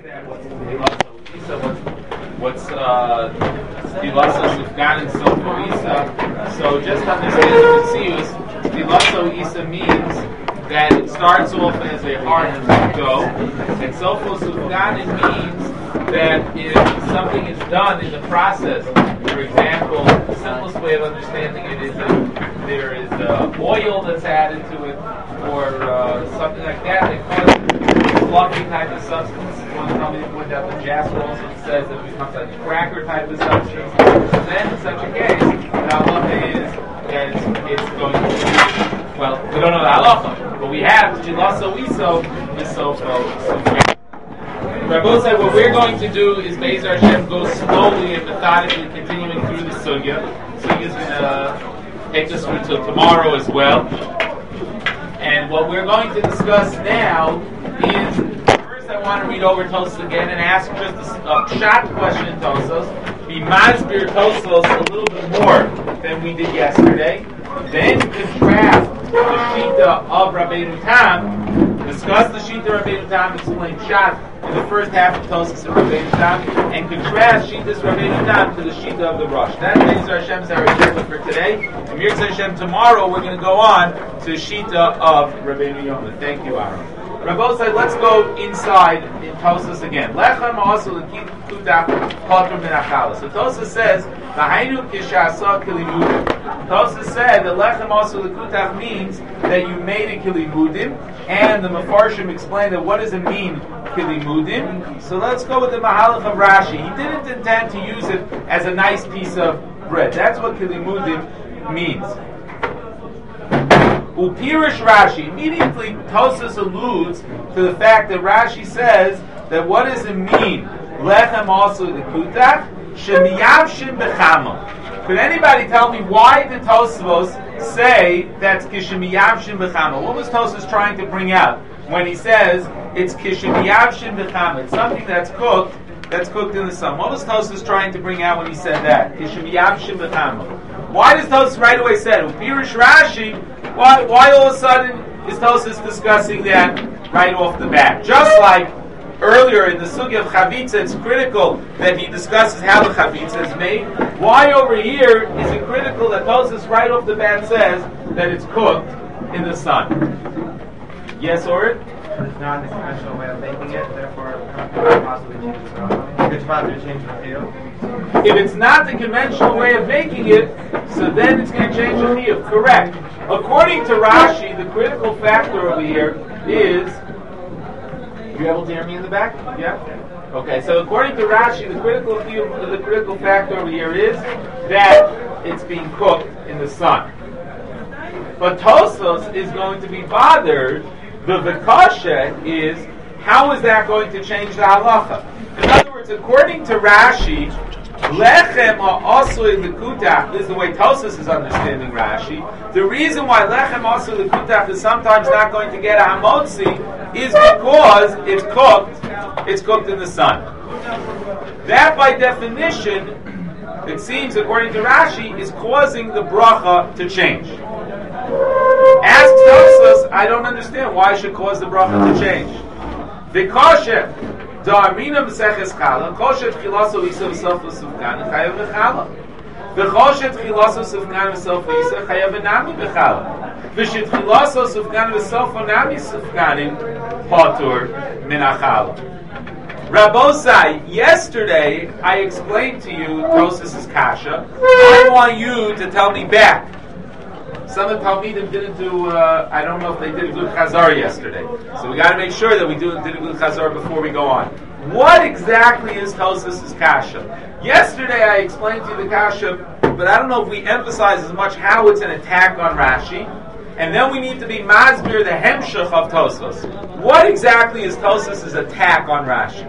What's Stilaso Sufgan and Sofo Isa. So just understand the Metzius, Stilaso Isa means that it starts off as a hard go, and Sofo Sufgan means that if something is done in the process, for example, the simplest way of understanding it is that there is oil that's added to it, or something like that causes fluffy type of substance. One time we pointed out the Jasper also says that it becomes like a cracker type of substance. So then in such a case, the halacha is that it's going to be, well, we don't know the halacha, but we have Chilaso Iso, Isofo, Rabbi said what we're going to do is Be'ezer Hashem go slowly and methodically continuing through the sugya. Sugya is going to take us through till tomorrow as well. And what we're going to discuss now is, first I want to read over Tosfos again and ask just a short question in Tosfos. Be masbir Tosfos a little bit more than we did yesterday. Then contrast the Shita of Rabbeinu Tam, discuss the Shita of Rabbeinu Tam, explain Shat in the first half of Tosfos of Rabbeinu Tam, and contrast Shita's Rabbeinu Tam to the Shita of the Rosh. That is our Hashem's Harichah for today. And Mirza Hashem, tomorrow we're going to go on to Shita of Rabbeinu Yonah. Thank you, Aaron. Rabbi said, let's go inside in Tosfos again. Lechem also l'kutach patrum min achala. So Tosfos says, "V'hainu kishasa kilimudim." Tosfos said that lechem also l'kutach means that you made a kilimudim, and the Mefarshim explained that what does it mean kilimudim. So let's go with the Mahalach of Rashi. He didn't intend to use it as a nice piece of bread. That's what kilimudim means. Upirish Rashi, immediately Tosfos alludes to the fact that Rashi says that what does it mean? Lechem also l'kutach shemiyavshim b'chama. Could anybody tell me why did Tosfos say that's kishemiyavshim b'chama? What was Tosfos trying to bring out when he says it's kishemiyavshim b'chama? It's something that's cooked in the sun. What was Tosfos trying to bring out when he said that? Kishemiyavshim b'chama. Why does Tosfos right away say it? Upirish Rashi. Why all of a sudden is Tosfos discussing that right off the bat? Just like earlier in the sugya of Chavitza, it's critical that he discusses how the Chavitza is made. Why over here is it critical that Tosfos right off the bat says that it's cooked in the sun? Yes, Orit? It's not the conventional way of making it, therefore it could possibly change the bracha. It's possible to change the chiyuv. If it's not the conventional way of making it, so then it's going to change the chiyuv. Correct. According to Rashi, the critical factor over here is... You able to hear me in the back? Yeah? Okay, so according to Rashi, the critical factor over here is that it's being cooked in the sun. But Tosfos is going to be bothered. The Vikasha is, how is that going to change the halacha? In other words, according to Rashi, Lechem ha'asui l'kutach, this is the way Tosfos is understanding Rashi. The reason why Lechem ha'asui l'kutach is sometimes not going to get a hamotzi is because it's cooked in the sun. That by definition, it seems, according to Rashi, is causing the bracha to change. Ask Tosfos, I don't understand why it should cause the bracha to change. Vikasha Da'arina b'seches chala, koshet chilaso isa v'sof l'sufgan, chayav v'chala. V'koshet chilaso sufgan v'sof isa, chayav v'nami v'chala. V'shet chilaso sufgan v'sof v'nami sufganim, patur min achala. Rabosai, yesterday I explained to you Tosfos' kasha. I want you to tell me back. Some of the Talmidim didn't do, I don't know if they did a good chazar yesterday. So we got to make sure that we did a good chazar before we go on. What exactly is Tosfos' kasha? Yesterday I explained to you the kasha, but I don't know if we emphasize as much how it's an attack on Rashi. And then we need to be masbir the hemshech of Tosfos. What exactly is Tosfos' attack on Rashi?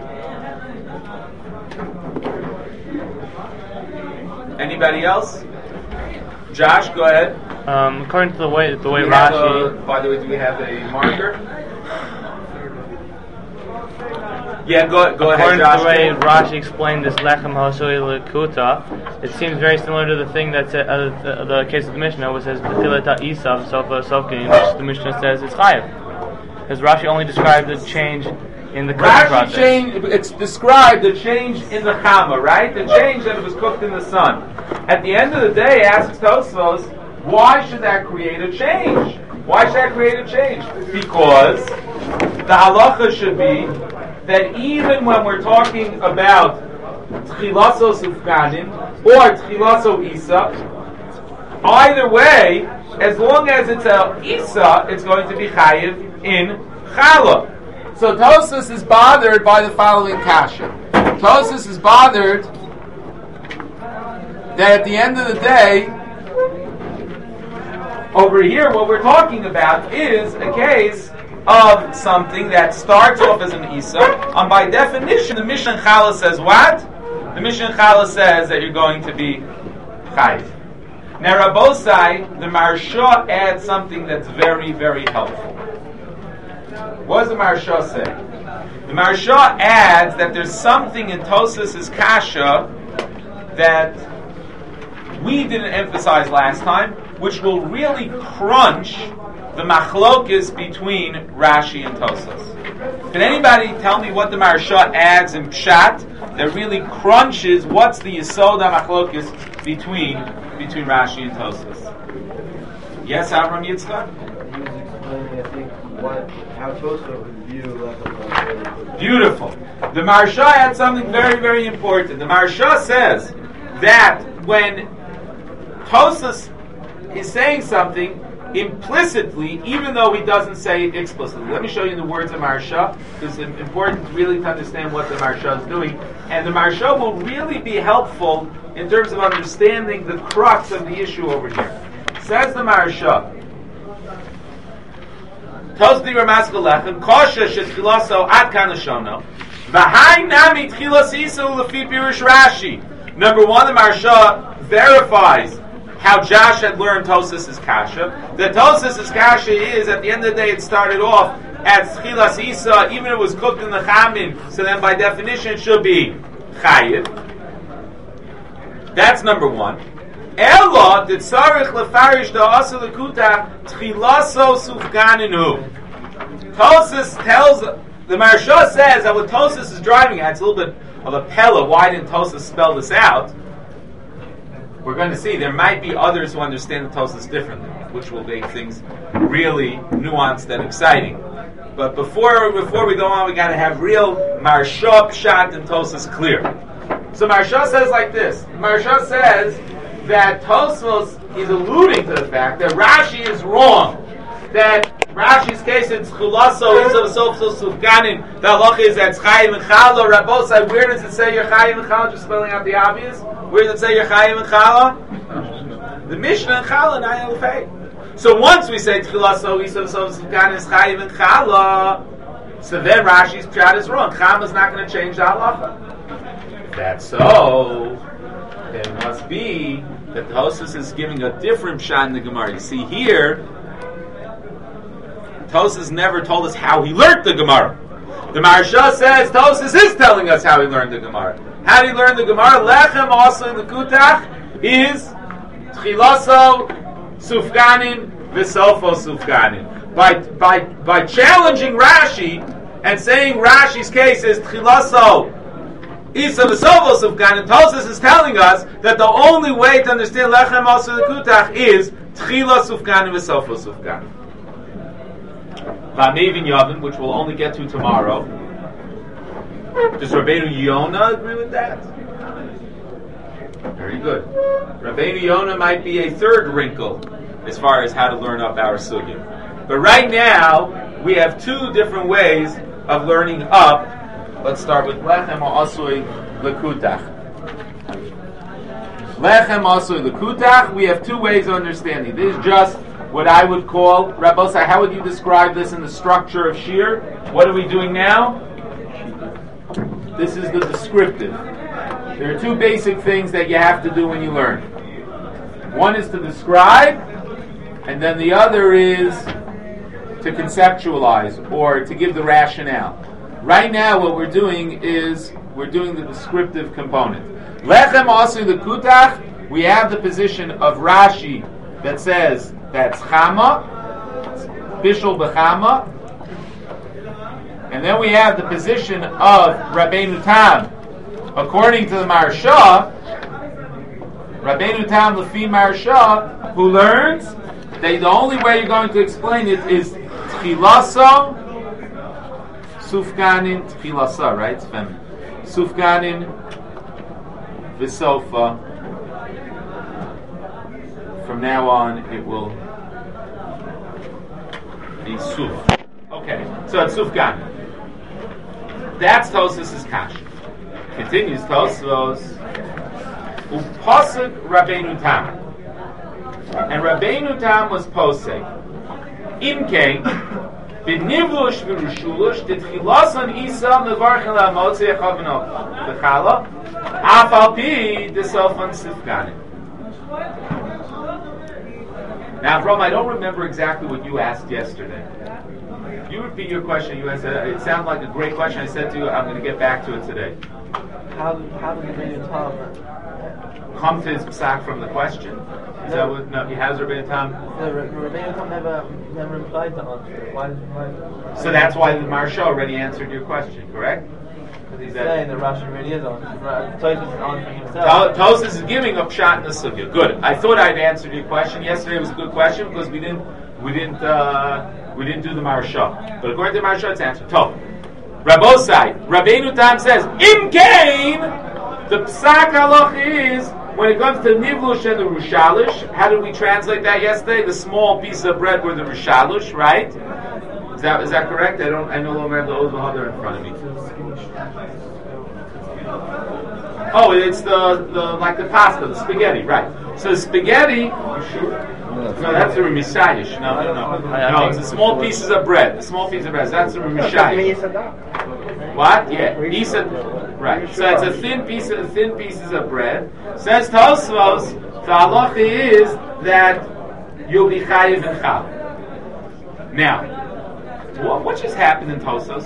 Anybody else? Josh, go ahead. According to the way Rashi. By the way, do we have a marker? Yeah, go ahead, According Josh. to the way Rashi explained this lechem ha'asui l'kuta, it seems very similar to the thing that's the case of the Mishnah, which says b'tilata isav sofa sofkin, which the Mishnah says it's chayav. Because Rashi only described the change in the cooking Rashi process. it's described the change in the chama, right? The change that it was cooked in the sun. At the end of the day, asks Tosfos, why should that create a change? Why should that create a change? Because the halacha should be that even when we're talking about tchilaso sufganin or tchilaso isa, either way, as long as it's a isa, it's going to be chayiv in challah. So Tosfos is bothered by the following kasha. Tosfos is bothered that at the end of the day, over here, what we're talking about is a case of something that starts off as an isa, and by definition, the Mishnah Chala says what? The Mishnah Chala says that you're going to be chayiv. Now, Rabbosai, the Maharsha adds something that's very, very helpful. What does the Maharsha say? The Maharsha adds that there's something in Tosfos' kasha that we didn't emphasize last time, which will really crunch the machlokes between Rashi and Tosfos. Can anybody tell me what the Maharsha adds in Pshat that really crunches what's the Yesod HaMachlokes between Rashi and Tosfos? Yes, Avram Yitzchak? How Tosfos would view Lechem. Beautiful. The Maharsha adds something very, very important. The Maharsha says that when Tosfos is saying something implicitly, even though he doesn't say it explicitly. Let me show you the words of Maharsha, because it's important really to understand what the Maharsha is doing. And the Maharsha will really be helpful in terms of understanding the crux of the issue over here. Says the Maharsha, Tosdi Ramaskal Lechem, Kosha Shetchilaso Ad Kanashono, V'hai Nami Tchilas Isu Lefi Pirush Rashi. Number one, the Maharsha verifies how Josh had learned Tosfos' kasha. The Tosfos' kasha is, at the end of the day, it started off at Tchilas Isa, even if it was cooked in the chamin, so then by definition it should be chayiv. That's number one. Ella did sarich lefarish da asa lekuta tchilaso sufganinu. Tosfos tells, the Maharsha says that what Tosfos is driving at, it's a little bit of a pella. Why didn't Tosfos spell this out? We're going to see there might be others who understand the Tosfos differently, which will make things really nuanced and exciting. But before we go on, we got to have real Maharsha Pshat and Tosfos clear. So Maharsha says like this. Maharsha says that Tosfos is alluding to the fact that Rashi is wrong. That Rashi's case it's Chulaso, Izav Sofso Sufganin, the halacha is that it's Chayiv and Chala. Rabbosai, where does it say you're Chayiv and Chala? Just spelling out the obvious. Where does it say you're Chayiv and Chala? The Mishnah and Chala, Naya Lefei. So once we say Chulaso, Izav Sofso Sufganin is Chayiv and Chala, so then Rashi's pshat is wrong. Chama is not going to change the halacha. If that's so, then it must be that Tosfos is giving a different pshat in the Gemara. You see here, Tosfos never told us how he learned the Gemara. The Maharsha says Tosfos is telling us how he learned the Gemara. How did he learn the Gemara? Lechem also in the Kutach is Tchilaso Sufganin V'Sofo Sufganin. By challenging Rashi and saying Rashi's case is Tchilaso Isa V'Sofo Sufganin, Tosfos is telling us that the only way to understand Lechem also in the Kutach is Tchila Sufganin V'Sofo Sufganin. V'amevin Yavin, which we'll only get to tomorrow. Does Rabbeinu Yonah agree with that? Very good. Rabbeinu Yonah might be a third wrinkle as far as how to learn up our sugya. But right now, we have two different ways of learning up. Let's start with Lechem Asui Lekutach. Lechem Asui Lekutach, we have two ways of understanding. This is just what I would call, Rabbosai, how would you describe this in the structure of Shir? What are we doing now? This is the descriptive. There are two basic things that you have to do when you learn. One is to describe, and then the other is to conceptualize, or to give the rationale. Right now what we're doing is, we're doing the descriptive component. Lechem Asu Lekutach, we have the position of Rashi that says, that's Chama, Bishul B'Chama, And then we have the position of Rabbeinu Tam. According to the Maharsha, Rabbeinu Tam Lefi Maharsha, who learns that the only way you're going to explain it is Tchilasa Sufganin Tchilasa, right? It's feminine. Sufganin Visofa. From now on, it will be Suf. Okay, so it's Sufganin. That's Tosfos' kash. Continues Tosfos. Upasuk Rabbeinu Tam. And Rabbeinu Tam was posek. Imke, b'nivlush v'rushulush, d'tchilasan isa mevarchen la'motzei chavno v'chala, af al pi d'sofan sifganim. Now, Brom, I don't remember exactly what you asked yesterday. If you repeat your question, you said it sounded like a great question. I said to you, I'm going to get back to it today. How did Rabbeinu Tam come to his psak from the question? Is that what? No, he has Rabbeinu Tam. The Rabbeinu Tam never implied the answer. Why? So that's why the Maharsha already answered your question, correct? Because he's saying that Rashi really is answering. Tosfos is answering himself. Tosfos is giving a pshat in the sugya. Good. I thought I'd answered your question. Yesterday was a good question because we didn't do the Maharsha. But according to the Maharsha, it's answered. Tov. Rabbosai, Rabbeinu Tam says, Im Kain, the psak halach is, when it comes to nivlush and the rushalish, how did we translate that yesterday? The small piece of bread were the rushalish, right? Is that correct? I no longer have the Oz V'Hadar in front of me. Oh, it's the like the pasta, the spaghetti, right? So the spaghetti, you sure? No, that's the Mishayish. No, it's the small pieces of bread. The small piece of bread. That's the Mishayish. What? Yeah, Isa. Right. So it's a thin pieces of bread. Says Tosfos, the halacha is that you'll be chayiv and chal. Now, what just happened in Tosfos?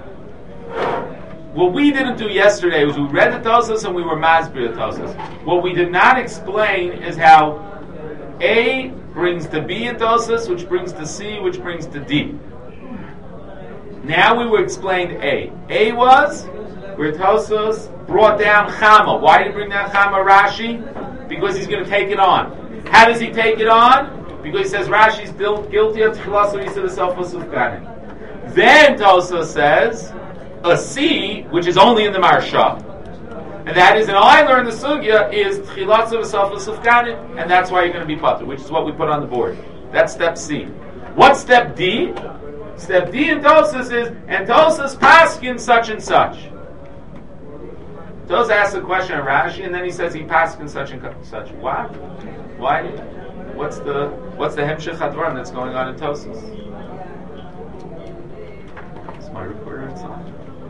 What we didn't do yesterday was we read the Tosfos and we were masbir the Tosfos. What we did not explain is how A brings to B in Tosfos, which brings to C, which brings to D. Now we will explain A. A was where Tosfos brought down Chama. Why did he bring down Chama Rashi? Because he's going to take it on. How does he take it on? Because he says Rashi's guilty of Tchilas Orisa V'Sofos Ufganim. Then Tosfos says a C, which is only in the Maharsha. And that is, and all I learned the sugya is Tchilas V'Sofos Ufganim, and that's why you're going to be patur, which is what we put on the board. That's step C. What's step D? Step D in Tosfos is, and Tosfos paskin such and such. Tosfos asks a question on Rashi, and then he says he paskin such and such. What? Why? What's the hemshech hadvarim that's going on in Tosfos? Is my recorder inside?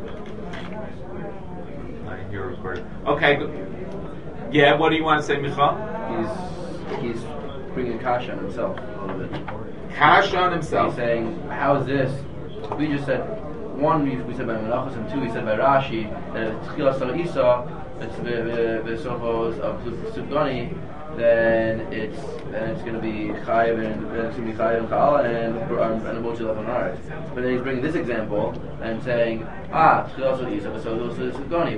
I hear a recorder. Okay. Yeah. What do you want to say, Michal? He's bringing kasha on himself a little bit. Kasha on himself. He's saying, how is this? We just said, one, we said by Menachos, and two, we said by Rashi, that if Tchilas Isa, it's the Sofos of Sufgani, then it's going to be Chayiv and Chala and a Mochi Lechonaris. But then he's bringing this example and saying, Tchilas Isa, the Sofos Sufgani.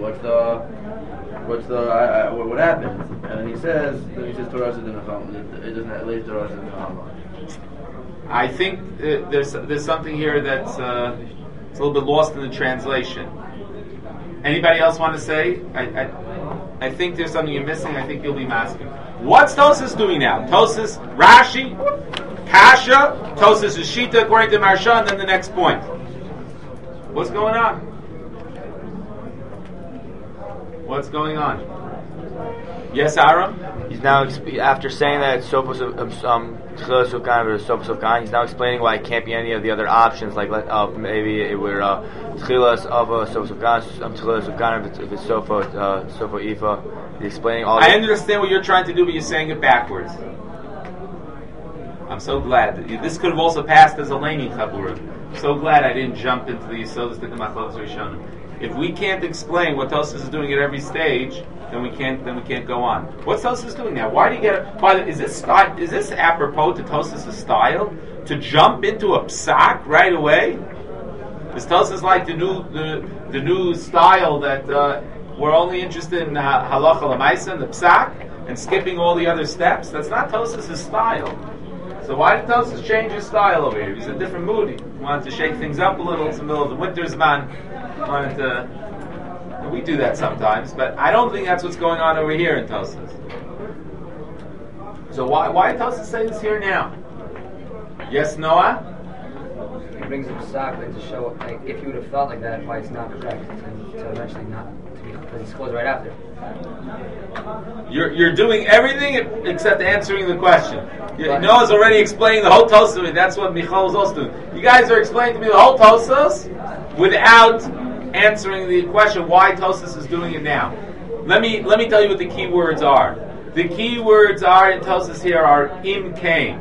What happens? And then he says Torah is in the Chama. It doesn't have later Torah is in the Chama. I think there's something here that's it's a little bit lost in the translation. Anybody else want to say? I think there's something you're missing. I think you'll be masking. What's Tosfos doing now? Tosfos, Rashi, Kasha, Tosfos is Shita according to Maharsha, and then the next point. What's going on? What's going on? Yes, Aram? He's now, after saying that it's Sofos Tchilas Ufganim or Sofos Ufganim, he's now explaining why it can't be any of the other options, like maybe it were Tchilas of Sofos Ufganim, Tchilas Ufganim if it's Sofo Ifa. He's explaining all. I understand what you're trying to do, but you're saying it backwards. I'm so glad. This could have also passed as a Leni Chabura. So glad I didn't jump into the Yisodus the Machlokes Rishonim. If we can't explain what Tosfos is doing at every stage, then we can't go on. What's Tosfos doing now? Why do you get? Is this apropos to Tosfos' style to jump into a psak right away? Is Tosfos like the new style that we're only interested in halacha l'maisa and the psak and skipping all the other steps? That's not Tosfos' style. So why did Tosfos change his style over here? He's in a different mood. He wanted to shake things up a little. It's the middle of the winter's man. Wanted to. We do that sometimes, but I don't think that's what's going on over here in Tosfos. So why did Tosfos say this here now? Yes, Noah? He brings up Psak to show, like, if you would have felt like that, why it's not correct, and to eventually not, because he goes right after. You're doing everything except answering the question. Noah's already explaining the whole Tosfos. That's what Michal was also doing. You guys are explaining to me the whole Tosfos without answering the question why Tosfos is doing it now. Let me tell you what the key words are. The key words are in Tosfos here are im kain.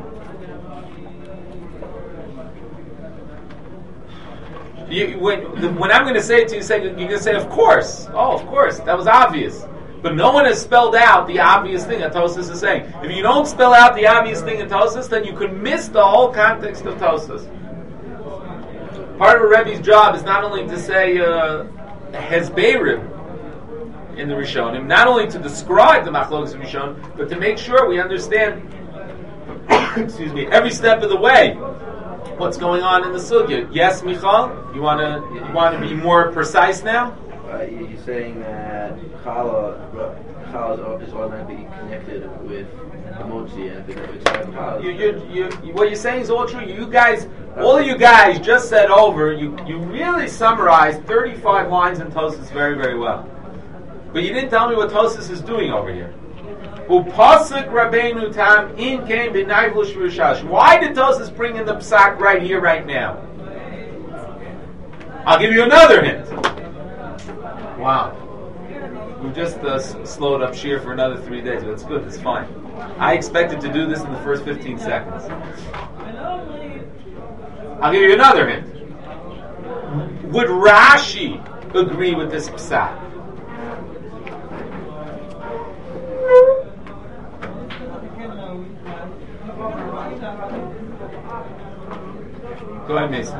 When I'm going to say it to you, you're going to say, of course. Oh, of course. That was obvious. But no one has spelled out the obvious thing that Tosfos is saying. If you don't spell out the obvious thing in Tosfos, then you could miss the whole context of Tosfos. Part of a Rebbe's job is not only to say Hezberim in the Rishonim, not only to describe the Machlokes of Rishonim, but to make sure we understand excuse me, every step of the way what's going on in the sugya. Yes, Michal? You want to be more precise now? You're saying that Challah is automatically connected with Motzi, and if it's what you're saying is all true. You guys, all of you guys just said over, you really summarized 35 lines in Tosfos very, very well. But you didn't tell me what Tosfos is doing over here. Upasuk Rabbeinu Tam in came b'nayvlush v'rishash. Why did Tosfos bring in the psak right here, right now? I'll give you another hint. Wow. We just slowed up Shir for another 3 days, but it's good, it's fine. I expected to do this in the first 15 seconds. I'll give you another hint. Would Rashi agree with this psak? Go ahead, Mason.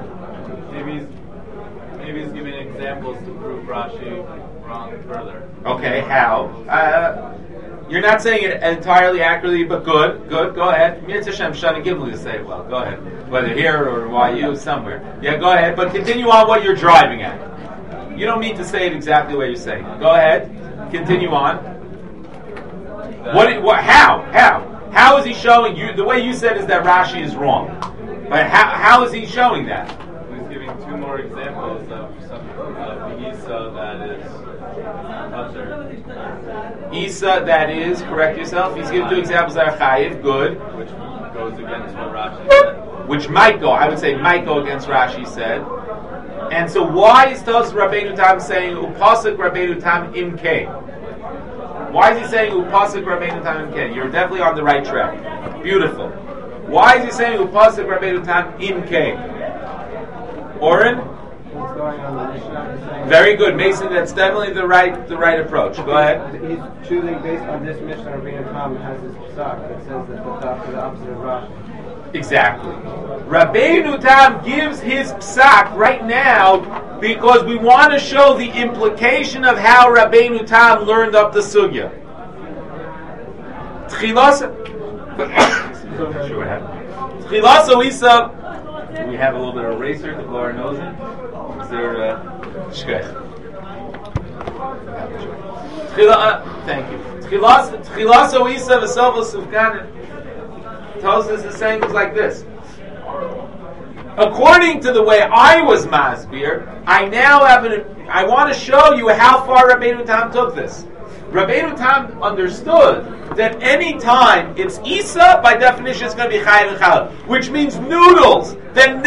Maybe he's giving examples to prove Rashi wrong further. Okay, how? You're not saying it entirely accurately, but good. Go ahead. Mirz Hashem, Shana Gimli to say it well. Go ahead. Whether here or YU, somewhere. Yeah, go ahead. But continue on what you're driving at. You don't need to say it exactly the way you're saying it. Go ahead. Continue on. How is he showing you? The way you said is that Rashi is wrong. But how is he showing that? He's giving two more examples of the Isa that is Mutter. Isa that is, correct yourself. He's giving two examples that are Chayiv, good. Which goes against what Rashi said. Which might go against Rashi said. And so why is Tosfos Rabbeinu Tam saying Upasuk Rabbeinu Tam Imkei? Why is he saying Upasuk Rabbeinu Tam Imkei? You're definitely on the right track. Beautiful. Why is he saying Upasuk Rabbeinu Tam Imkei? Oren? What's going on the Mishnah? Very good, Mason. That's definitely the right approach. Go ahead. He's choosing based on this Mishnah. Rabbeinu Tam has his psak that says that the opposite of Rashi. Exactly. Rabbeinu Tam gives his psak right now because we want to show the implication of how Rabbeinu Tam learned up the sugya. Tchilasa Isa. Do we have a little bit of eraser to blow our nose in? Is there shkech? Thank you. Tchilasa Isa v'sova sufkanet. Tosfos is saying things like this. According to the way I was masbir, I want to show you how far Rabbeinu Tam took this. Rabbeinu Tam understood that any time it's Isa, by definition it's going to be Chayiv and Challah, which means noodles.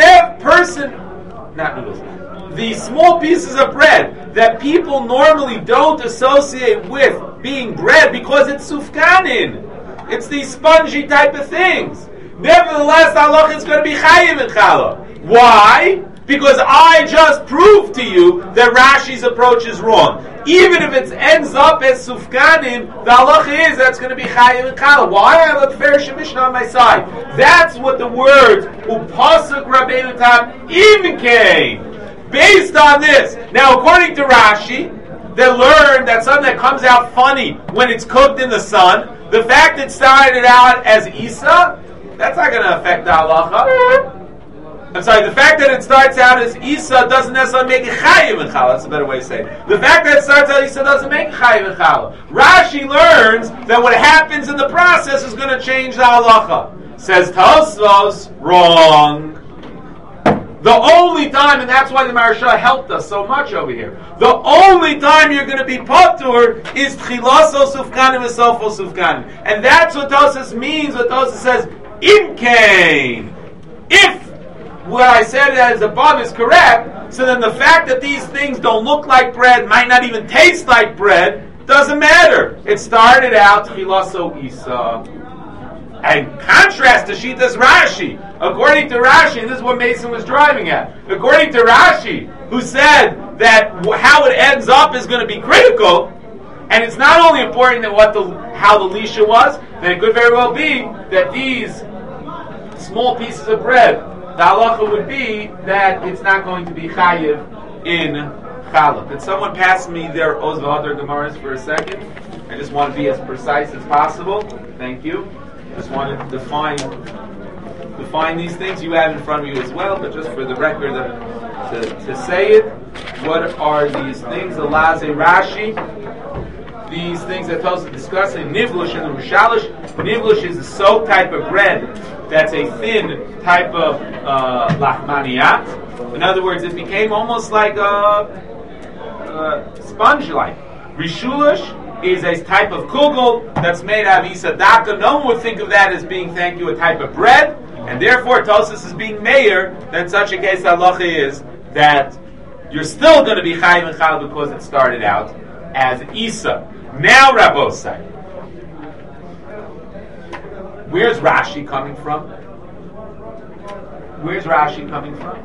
The small pieces of bread that people normally don't associate with being bread because it's sufkanin. It's these spongy type of things. Nevertheless, the halacha is going to be Chayiv and Challah. Why? Because I just proved to you that Rashi's approach is wrong. Even if it ends up as Sufkanim, the halacha is that's going to be Chayiv and Challah. Why? I have a Farish Mishnah on my side. That's what the words Upasuk Rabbeinu Tam Imkei. Based on this, now according to Rashi, they learned that something that comes out funny when it's cooked in the sun, the fact it started out as Isa, that's not going to affect the halacha. I'm sorry, the fact that it starts out as Isa doesn't necessarily make it Chayiv and Chala. That's a better way to say it. The fact that it starts out as Isa doesn't make it Chayiv and Chala. Rashi learns that what happens in the process is going to change the halacha. Says Tosfos, wrong. The only time, and that's why the Maharsha helped us so much over here, the only time you're going to be patur is Tchilaso Sufkanim and Sofo Sufkanim. And that's what Tosfos means, what Tosfos says, Imkain. If what I said as above is correct, so then the fact that these things don't look like bread, might not even taste like bread, doesn't matter. It started out Tchilaso Isa. And contrast to Shitas Rashi. According to Rashi, and this is what Mason was driving at, according to Rashi, who said that how it ends up is going to be critical, and it's not only important that how the lisha was, then it could very well be that these small pieces of bread, the halacha would be that it's not going to be chayiv in challah. Could someone pass me their Oz v'Hadar Gemaras for a second? I just want to be as precise as possible. Thank you. Just want to define these things. You have in front of you as well, but just for the record to say it, what are these things? Alaze Rashi, these things that Tosfos discussing, Nivlush and Rushalish. Nivlush is a soap type of bread that's a thin type of lachmaniyat. In other words, it became almost like a sponge-like. Rishulish is a type of kugel that's made out of isadaka. No one would think of that as being, thank you, a type of bread, and therefore Tosfos is being mayor. That in such a case, the halacha is that you're still going to be chayiv and chal because it started out as Isa. Now, Rabbosai, where's Rashi coming from? Where's Rashi coming from?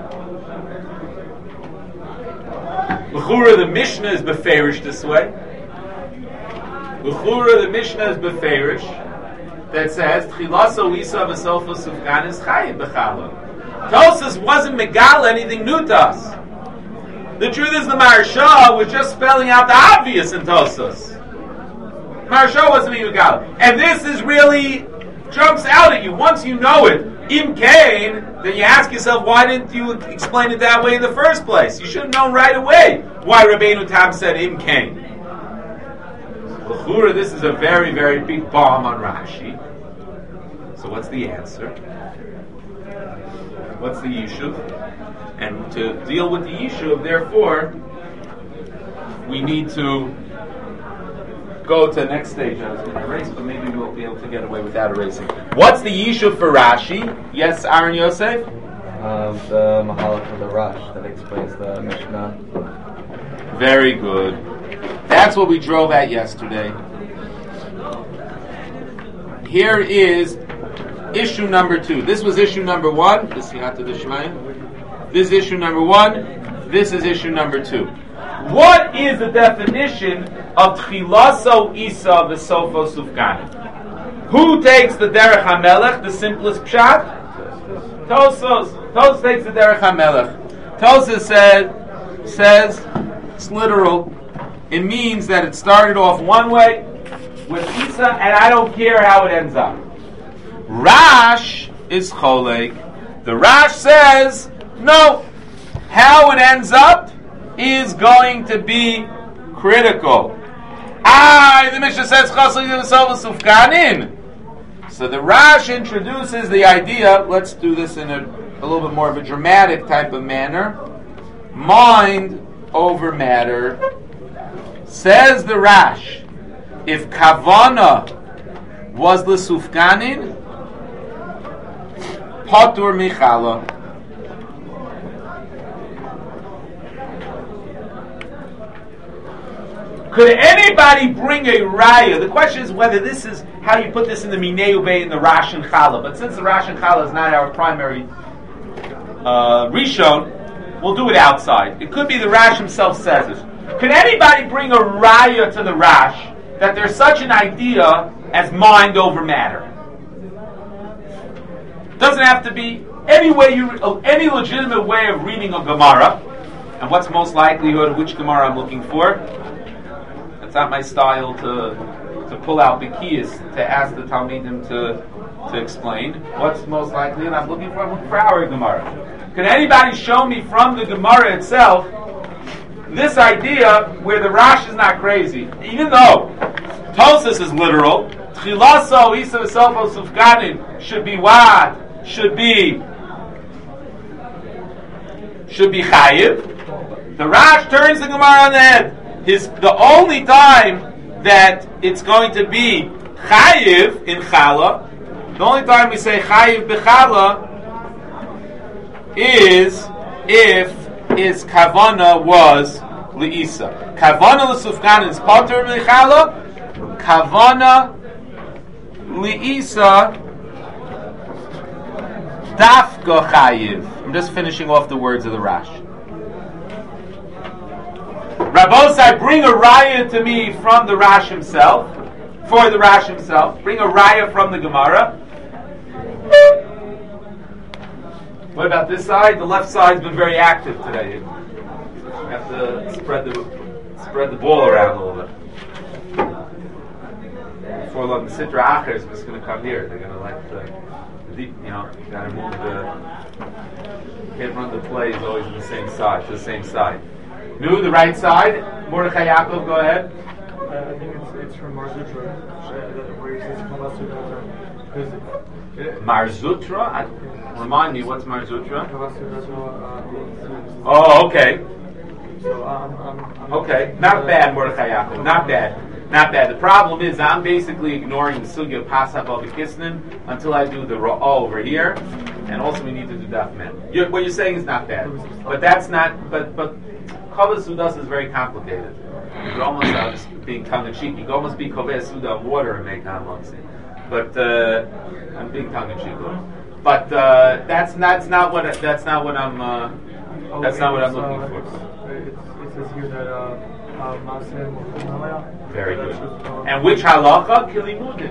L'chura, the Mishnah is beferish this way. L'chura, the Mishnah is beferish that says Tchilaso Isa v'Sofo Sufgan is chayiv b'chala. Tosfos wasn't megal anything new to us. The truth is the Maharsha was just spelling out the obvious in Tosfos. Maharsha wasn't even megal, and this is really jumps out at you once you know it. Im Kain, then you ask yourself, why didn't you explain it that way in the first place? You should have known right away why Rabbeinu Tam said Im Kain. L'chura, this is a very, very big bomb on Rashi. So what's the answer? What's the yishuv? And to deal with the yishuv, therefore, we need to go to the next stage. I was going to erase, but maybe we'll be able to get away without erasing. What's the yishuv for Rashi? Yes, Aaron Yosef? The Mahalach of the Rosh that explains the Mishnah. Very good. That's what we drove at yesterday. Here is issue number 2. This was issue number 1. This is issue number 1. This is issue number 2. What is the definition of Tchilaso Isa v'Sofo Sufgan? Who takes the Derech HaMelech, the simplest pshat? Tosfos takes the Derech HaMelech. Tosfos says it's literal. It means that it started off one way with Isa, and I don't care how it ends up. Rash is Cholek. The Rash says, no, how it ends up is going to be critical. The Mishnah says, so the Rash introduces the idea, let's do this in a little bit more of a dramatic type of manner, mind over matter. Says the Rash, if kavana was l'sufganin, patur michala. Could anybody bring a raya? The question is whether this is how you put this in the Minei Ubei in the Rash and Chala. But since the Rash and Chala is not our primary Rishon, we'll do it outside. It could be the Rash himself says it. Could anybody bring a raya to the Rash that there's such an idea as mind over matter? Doesn't have to be any legitimate way of reading a Gemara. And what's most likelihood, which Gemara I'm looking for? It's not my style to pull out Bikiyas to ask the Talmidim to explain. What's most likely? And I'm looking for our Gemara. Can anybody show me from the Gemara itself this idea where the Rash is not crazy? Even though Tosas is literal, Tchilaso Isa V'Sofo Sufganin should be what? Should be Chayiv. The Rash turns the Gemara on the head. The only time that it's going to be Chayiv in Chala, the only time we say Chayiv B'Chala is if his Kavana was L'Isa. Kavana L'Sufganin is Pater B'Chala. Kavana L'Isa Dafka Chayiv. I'm just finishing off the words of the Rash. Rabbosai, bring a raya to me from the Rash himself, for the Rash himself. Bring a raya from the Gemara. What about this side? The left side's been very active today. You have to spread the ball around a little bit. Before long, the Sitra Acher is just going to come here. They're going to like the deep, got to move can't run the plays always on the same side, to the same side. Nu, the right side. Mordechai Yaakov, go ahead. I think it's from Marzutra, where he says Marzutra? Remind me, what's Marzutra? Oh, okay. Okay, not bad, Mordechai Yaakov. Not bad. The problem is I'm basically ignoring the sugya of Pasach al B'Kisnin until I do the Ra'ah over here, and also we need to do Daf Men. What you're saying is not bad, but that's not. But Kaveh Sudas is very complicated. You're almost just being tongue-in-cheek. You can almost be Kaveh Suda of water and make Hamotzi. But I'm being tongue-in-cheek. But that's not what I'm looking for. It says here that very good. And which halacha? Kilimudin.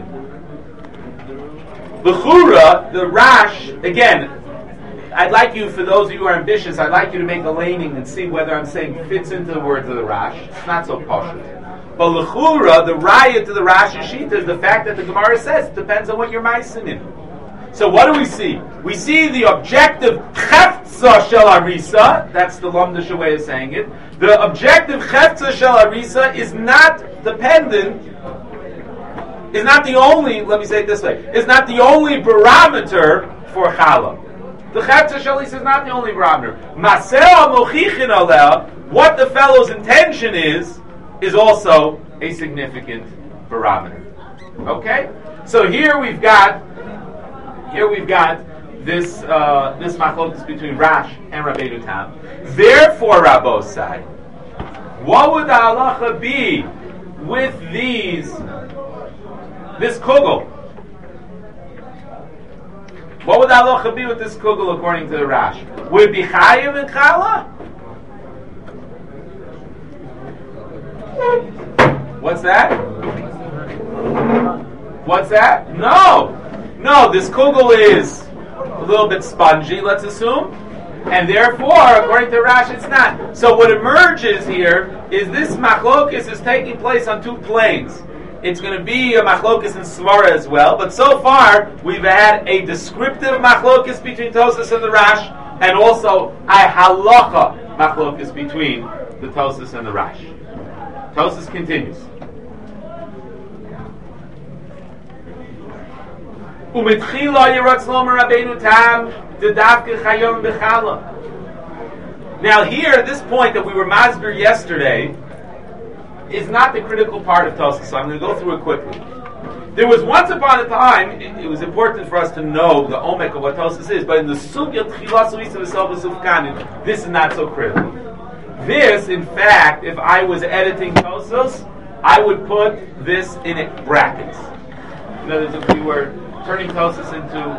Bechura, the Rash, again, I'd like you, for those of you who are ambitious, I'd like you to make a laning and see whether I'm saying fits into the words of the Rash. It's not so pashut. But Lechura, the raya to the Rash Shita is the fact that the Gemara says it depends on what you're ma'asin in. So what do we see? We see the objective cheftza shel arisa. That's the Lamdish way of saying it. The objective cheftza shel arisa is not dependent. Is not the only. Let me say it this way. Is not the only barometer for challah. The cheftza shel arisa is not the only barometer. Maseh mochichin aleh. What the fellow's intention is also a significant barometer. Okay. So here we've got this machlokes between Rash and Rabbeinu Tam. Therefore, Rabbosai, what would the halacha be with this kugel? What would the halacha be with this kugel according to the Rash? Would it be chayiv in challah? What's that? What's that? No, this kugel is a little bit spongy, let's assume, and therefore, according to Rash, it's not. So what emerges here is this machlokis is taking place on two planes. It's going to be a machlokis in Svara as well, but so far we've had a descriptive machlokis between Tosas and the Rash, and also a halacha machlokis between the Tosas and the Rash. Tosas continues. Now here, this point that we were masber yesterday is not the critical part of Tosas, so I'm going to go through it quickly. There was once upon a time, it was important for us to know the omek of what Tosas is, but in the sugya tchilas uisa v'sofos ufkanin, this is not so critical. This, in fact, if I was editing Tosas, I would put this in brackets. In other words, if we were turning Tosas into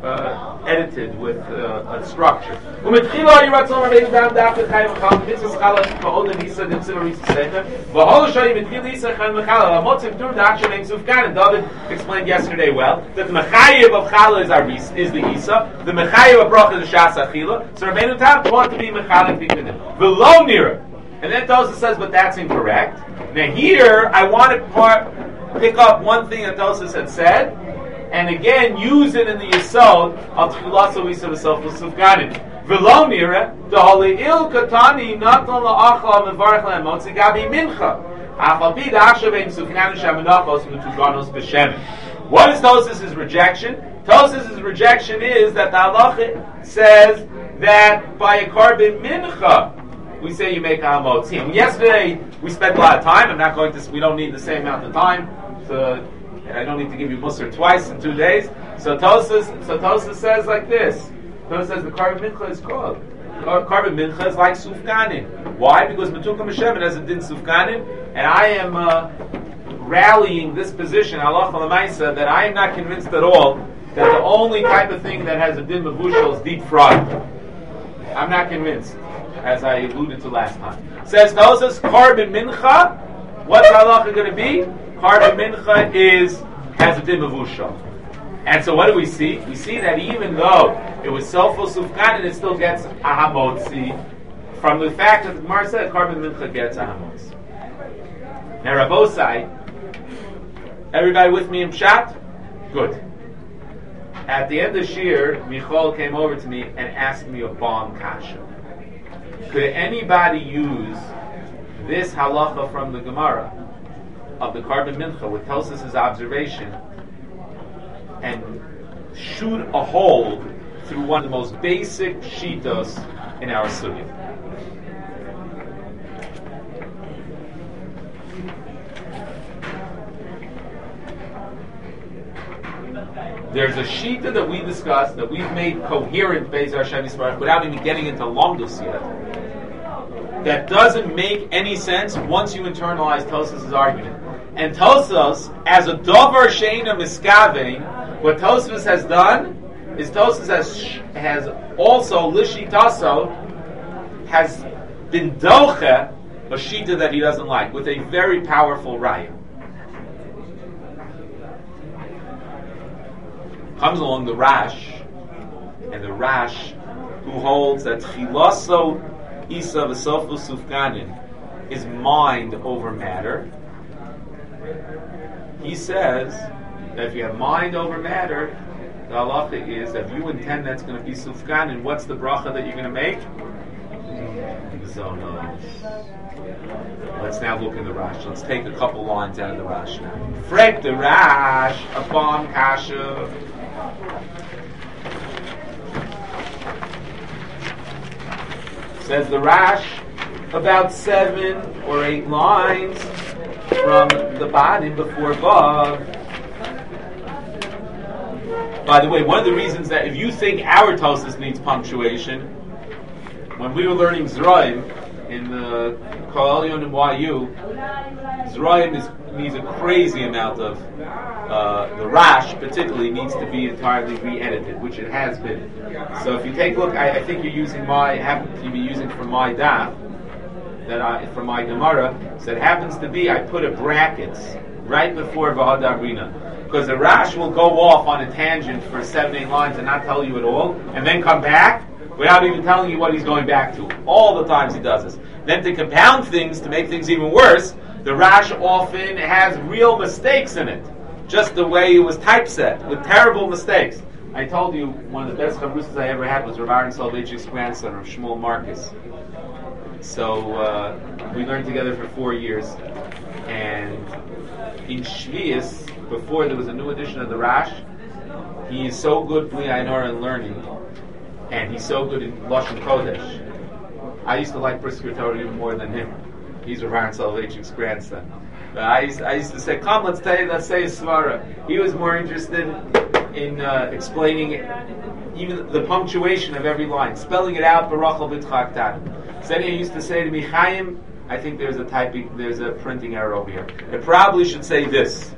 edited with a structure. U'mitchila yiratzon rabbeinu down dafet chayim mechal mitzvahs chalach ka'odem yisa nimtzim arisa sefer v'hol shayim mitchila yisa chayim mechal ha'motzim tur da'akshem ein sufkan. And David explained yesterday well that the mechayev of challah is the isa, the mechayev of bracha is the shas achila. So Rabbeinu Tam want to be mechalik between them. V'lo nira. And then Tosfos says, but that's incorrect. Now here, I want to pick up one thing that Tosfos had said, and again use it in the Yisod of Tchilas Uisa V'Sof L'Sufganim. V'lo nira, d'holi il katani naton la'achla mevarech la'emotzi gabi mincha. Afal pi da'achshav ein Sufganim shamanachos v'tuganos b'shemen. What is Tosfos' rejection? Tosfos' rejection is that the halacha says that by a carbon mincha, we say you make a hamotzi. And yesterday we spent a lot of time. We don't need the same amount of time. And I don't need to give you Musar twice in 2 days. So Tosfos says like this. Tosfos says the carbon mincha is called. Carbon mincha is like sufganin. Why? Because Metukah Meshemen has a din sufganin, and I am rallying this position, halacha l'maisa, that I am not convinced at all that the only type of thing that has a din mevushal is deep fried. I'm not convinced, as I alluded to last time. Says Tosfos, carbon mincha. What's halacha going to be? Carbon mincha has a din mevushal. And so what do we see? We see that even though it was selful sufganin, it still gets a hamotzi from the fact that the Gemara said carbon mincha gets a hamotzi. Now Rabosai, everybody with me in Pshat? Good. At the end of Shir, Michal came over to me and asked me a bomb kasha. Could anybody use this halacha from the Gemara of the carbon mincha with Tosfos' observation and shoot a hole through one of the most basic shitos in our sugya? There's a shita that we discussed that we've made coherent Beis Hashem Yisparach without even getting into Lomdus yet. That doesn't make any sense once you internalize Tosfos' argument. And Tosfos, as a dover sheina miskavein, what Tosfos has done is Tosfos has also lishitaso has been doche a shita that he doesn't like with a very powerful raya. Comes along the Rash, and the Rash who holds that Chilaso Isa V'Sofu Sufganin is mind over matter. He says that if you have mind over matter, the halacha is that if you intend that's going to be Sufganin, what's the bracha that you're going to make? Zonos. Let's now look in the Rash. Let's take a couple lines out of the Rash now. Frek the Rash, a bomb kasha. Says the Rash, about 7 or 8 lines from the bottom before Vav. By the way, one of the reasons that if you think our Tosfos needs punctuation, when we were learning Zroim in the Kol Elyon and YU, Zroim needs a crazy amount of the Rash particularly needs to be entirely re-edited, which it has been. So if you take a look, I think you're using happen to be using from my daf, from my Gemara, so it happens to be I put a brackets right before V'Hadar Rina, because the Rash will go off on a tangent for 7-8 lines and not tell you at all, and then come back without even telling you what he's going back to. All the times he does this. Then to compound things, to make things even worse, the Rash often has real mistakes in it. Just the way it was typeset, with terrible mistakes. I told you, one of the best chavrusas I ever had was Rav Aaron Soloveitchik's grandson, Rav Shmuel Marcus. So we learned together for 4 years. And in Shvius, before there was a new edition of the Rash, he is so good Bli Einor in learning, and he's so good in Lashon Kodesh. I used to like Brisker Torah even more than him. He's Rav Aaron Soloveitchik's grandson. But I used to say, come, let's say a svara. He was more interested in explaining even the punctuation of every line, spelling it out. Barachal b'tchaktan. So he used to say to me, Chaim, I think there's a printing error over here. It probably should say this.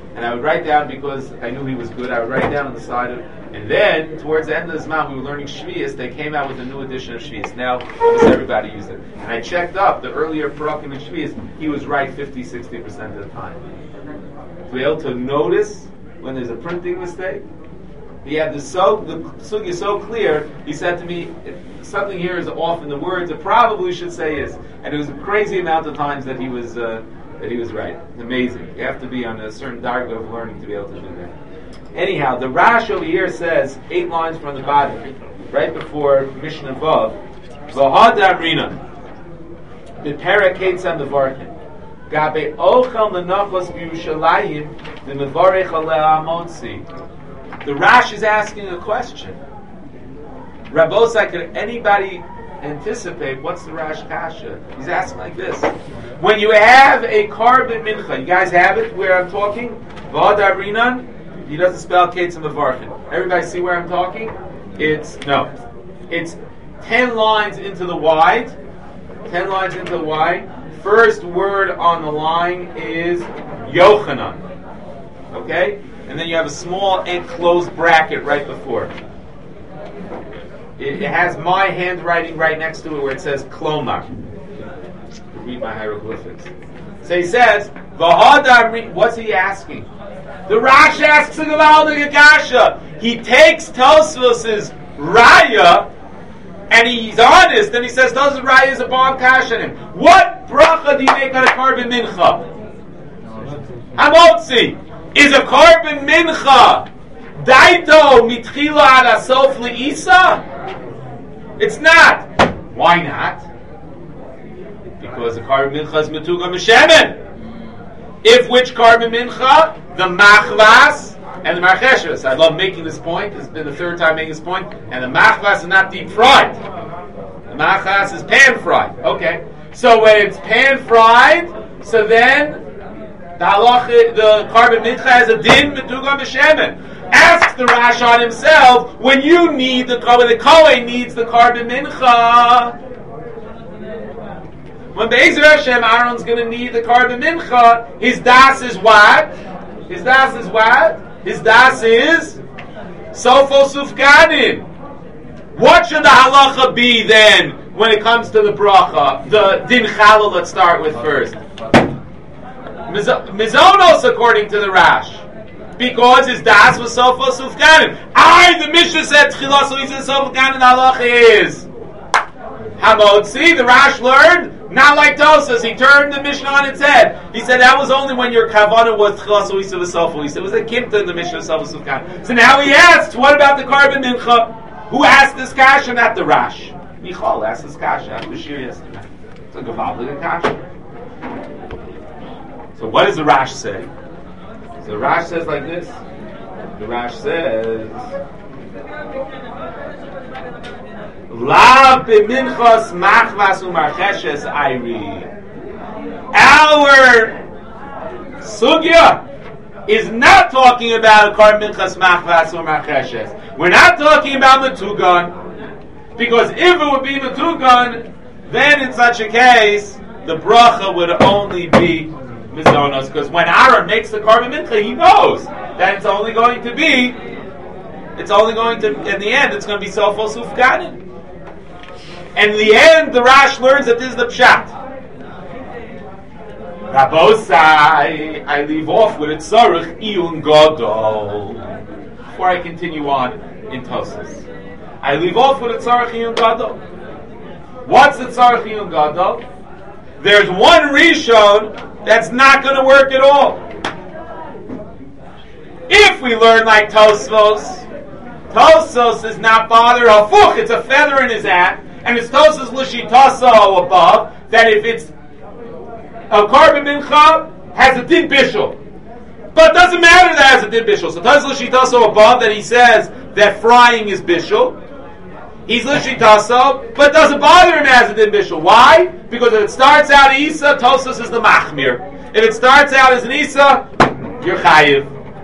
And I would write down, because I knew he was good, I would write down on the side of it. And then, towards the end of this month, we were learning Shvius. They came out with a new edition of Shvius. Now, almost everybody used it. And I checked up the earlier Parakim and Shvius. He was right 50-60% of the time. To be able to notice when there's a printing mistake. He had the sugi so clear. He said to me, if something here is off in the words, it probably should say is. And it was a crazy amount of times that he was right. Amazing. You have to be on a certain darga of learning to be able to do that. Anyhow, the Rash over here says 8 lines from the bottom, right before Mishnah Vav, V'hadar Rina, B'perek Ketzam Mevarchin, Gabe Ochel Menachos B'Yushalayim, the Mevarech Aleh Amotzi. The Rash is asking a question. Rabbosai, could anybody anticipate what's the Rash Kasha? He's asking like this. When you have a carbon mincha, you guys have it where I'm talking? V'hadar Rinan, he doesn't spell Ketzam Mevarchin. Everybody see where I'm talking? It's 10 lines into the wide. 10 lines into the wide. First word on the line is Yochanan. Okay? And then you have a small enclosed bracket right before. It has my handwriting right next to it where it says Klomar. Read my hieroglyphics. So he says, what's he asking? The Rash asks a Gavaldik Akasha. He takes Tosfos's Raya and he's honest and he says Tosfos Raya is a bomb Kasha in him. What bracha do you make on a carbon mincha? Hamotzi is a carbon mincha Daito mitchila ad asof leisa? It's not. Why not? Because the carbon mincha is metuga m'shemen. If which carbon mincha? The machvas and the marcheshes. I love making this point. It's been the third time making this point. And the machvas is not deep fried. The machvas is pan fried. Okay. So when it's pan fried, so then the carbon mincha has a din metuga m'shemen. Asks the Rash on himself, when you need the Kohen needs the carbon mincha. When Be'ezer Hashem, Aaron's going to need the carbon mincha, his das is what? His das is what? His das is Sofo Sufganin. What should the halacha be then when it comes to the bracha? The din chalal, let's start with first. Mizonos, according to the Rash. Because his das was Sofo Sufganin. The Mishnah said Tchilas Luisa Sufganin halacha is Hamotzi. The Rash learned, not like Tosas. He turned the Mishnah on its head. He said that was only when your Kavanah was Tchilas Luisa Sofo Luisa. It was a Kimta in the Mishnah of Sofo Sufganin. So now he asks, what about the carbon mincha? Who asked this kasha? Not the Rash. Michal asked this kasha after Shir yesterday. It's a Gavaldik kasha. So what does the Rash say? So the Rash says like this. The Rash says, Lav b'minchos machvas u'marcheshes ayri. Our sugya is not talking about carbon minchos machvas u'marcheshes. We're not talking about metugan, because if it would be metugan, then in such a case the bracha would only be mizonos, because when Aaron makes the carbon mincha, he knows that it's only going to, in the end, it's going to be Sofo Sufganin. And in the end, the Rash learns that this is the pshat. Rabbosai, I leave off with it, Tzarech Iyun Gadol. Before I continue on in Tosas. I leave off with it, Tzarech Iyun Gadol. What's the Tzarech Iyun Gadol? There's one Rishon that's not going to work at all. If we learn like Tosfos is not bothered. Hafuch, it's a feather in his hat, and it's Tosfos L'shitaso above, that if it's a carbon mincha, has a din bishul. But it doesn't matter that it has a din bishul. So Tosfos L'shitaso above, that he says that frying is bishul. He's L'shitaso, but it doesn't bother him as a din bishul. Why? Because if it starts out Isa, Tosfos is the machmir. If it starts out as an Isa, you're chayiv.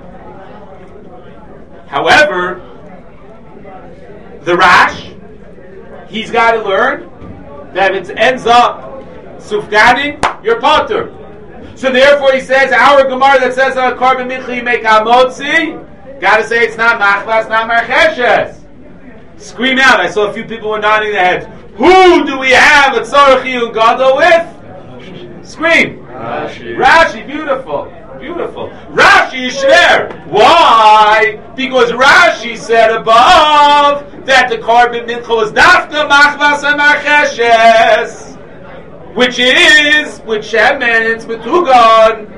However, the Rash, he's got to learn that if it ends up Sufganin, you're potter. So therefore he says, our Gemara that says on a carbon mincha you make hamotzi, gotta say it's not machvas, not marcheshes. Scream out. I saw a few people were nodding their heads. Who do we have a tzorach iyun gadol with? Scream. Rashi, beautiful. Beautiful. Rashi is shver. Why? Because Rashi said above that the carbon mincha was dafka machvas and marcheshes, which is with shemen, it's betugan.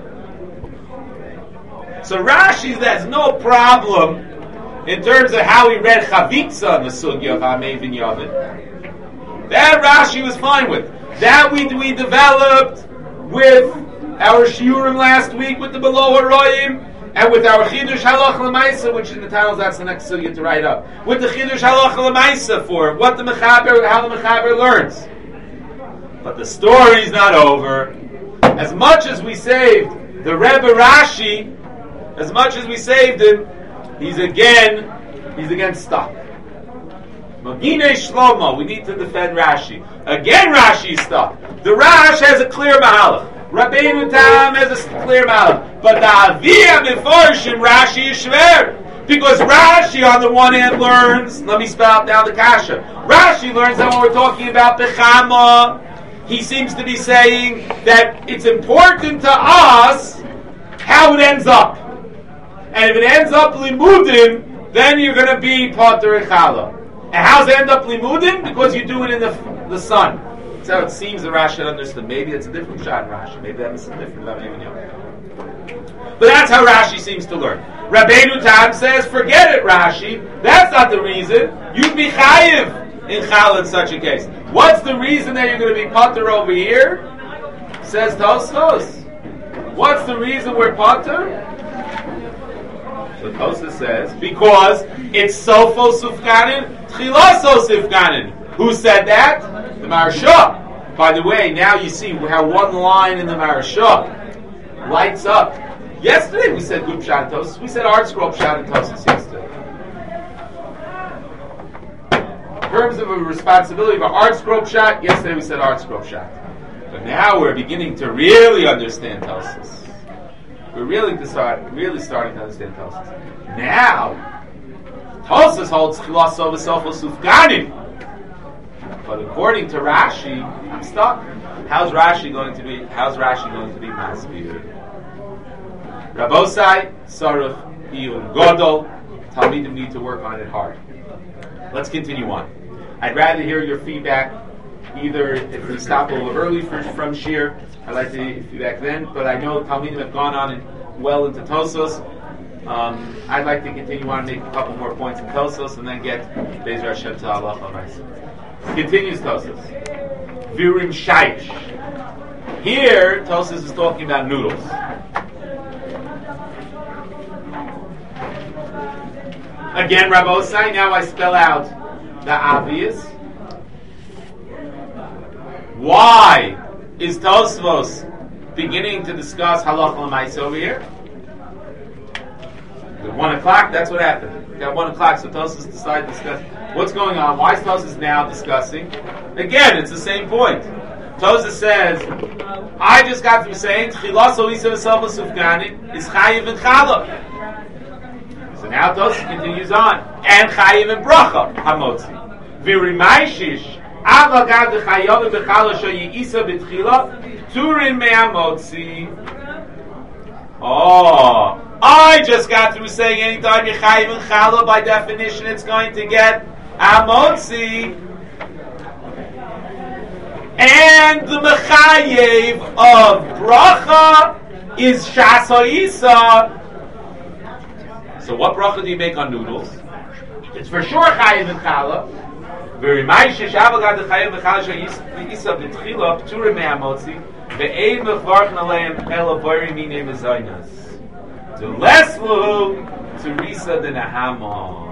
So Rashi there's no problem in terms of how he read chavitza in the sugya of Hamei Vin Yavin. That Rashi was fine with. That we developed with our shiurim last week with the below haroyim, and with our chidush halach l'maisa, which in the titles that's the next sugya to write up. With the chidush halach l'maisa for what the mechaber, how the mechaber learns. But the story's not over. As much as we saved the Rebbe Rashi, as much as we saved him, he's again stuck. Magine Shlomo, we need to defend Rashi. Again Rashi is stuck. The Rash has a clear mahalach. Rabbeinu Tam has a clear mahalach. But the Aviyah Meforshim Rashi is shver. Because Rashi on the one hand learns, let me spell out now the kasha. Rashi learns that when we're talking about Bechama, he seems to be saying that it's important to us how it ends up. And if it ends up limudim, then you're going to be pater echala. And how's it end up limudim? Because you do it in the sun. That's how it seems the Rashi understood. Maybe it's a different shot in Rashi. Maybe that's different. But that's how Rashi seems to learn. Rabbeinu Tam says, forget it, Rashi. That's not the reason. You'd be chayiv in chala in such a case. What's the reason that you're going to be pater over here? Says Tosfos. What's the reason we're pater? So Tosfos says, because it's sofo sufganin, tchilaso sufganin. Who said that? The Maharsha. By the way, now you see how one line in the Maharsha lights up. Yesterday we said good pshat Tosfos. We said art scroll pshat and Tosfos yesterday. In terms of a responsibility of an art scroll pshat, yesterday we said art scroll pshat. But now we're beginning to really understand Tosfos. We're really starting to understand Tosfos. Now, Tosfos holds chilaso v'sofo sufganim. But according to Rashi, I'm stuck. How's Rashi going to be masbir? Rabosai, Saruch, Iyun, Godol, Talmidim need to work on it hard. Let's continue on. I'd rather hear your feedback, either if we stop a little early from Shir, I'd like to hear your feedback then, but I know Talmidim have gone on well into Tosfos. I'd like to continue on and make a couple more points in Tosfos and then get Be'ezer Hashem to Allah Chamaisa. Continues Tosfos. Virim Shaish. Here, Tosfos is talking about noodles. Again, Rabbosai, now I spell out the obvious. Why is Tosfos beginning to discuss halacha l'maisa over here? At 1 o'clock, that's what happened. At 1 o'clock, so Tosfos decided to discuss what's going on. Why is Tosfos now discussing? Again, it's the same point. Tosfos says, I just got through saying, Chilaso isa v'sofo sufganin is chayiv and chala. So now Tosfos continues on. And chayiv and bracha, hamotzi. V'rimaishish, avagad v'chayav v'chala shoyi isa b'tchila, turin me'amotzi. Oh, I just got through saying anytime you're chayiv and chala, by definition it's going to get amotzi. And the mechayev of bracha is shasa isa. So what bracha do you make on noodles? It's for sure chayiv and chala. V'rimaishish avagad v'chayav v'chala shoyi isa b'tchila, turin me'amotzi. The less to Risa than a hammer.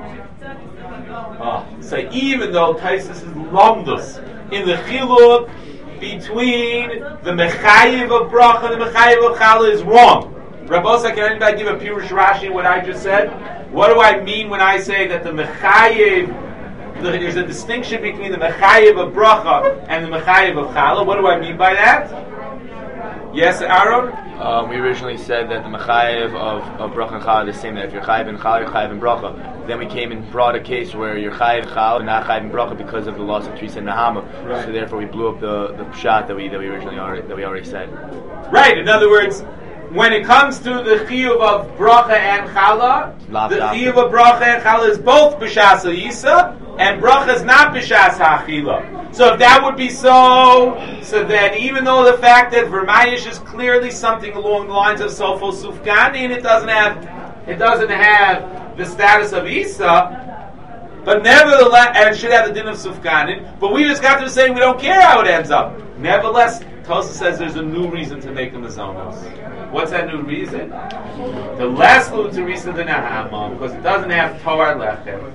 So even though Taisus is lumdus in the chiluk between the mechayiv of bracha and the mechayiv of chala is wrong. Rabbosa, can anybody give a pirush Rashi what I just said? What do I mean when I say that the mechayiv, there's a distinction between the mechayiv of bracha and the mechayiv of chala? What do I mean by that? Yes, Aaron? We originally said that the mechayev of bracha and challah is the same. That if you're chayev in challah, you're chayev in bracha. Then we came and brought a case where you're chayev in challah and not chayev in bracha because of the loss of Teresa and Nahama. Right. So therefore, we blew up the pshat that we originally already said. Right. In other words, when it comes to the chiyuv of bracha and challah, the chiyuv of bracha and challah is both b'shas ha'isa and bracha is not b'shas ha'achila. So if that would be so then even though the fact that Vermayish is clearly something along the lines of Sofo Sufgani and it doesn't have the status of Isa, but nevertheless, and it should have the din of Sufganin, but we just got to saying we don't care how it ends up. Nevertheless, Tosa says there's a new reason to make them the zonos. What's that new reason? The less Luterisa than Nahama, because it doesn't have Torah Lechem.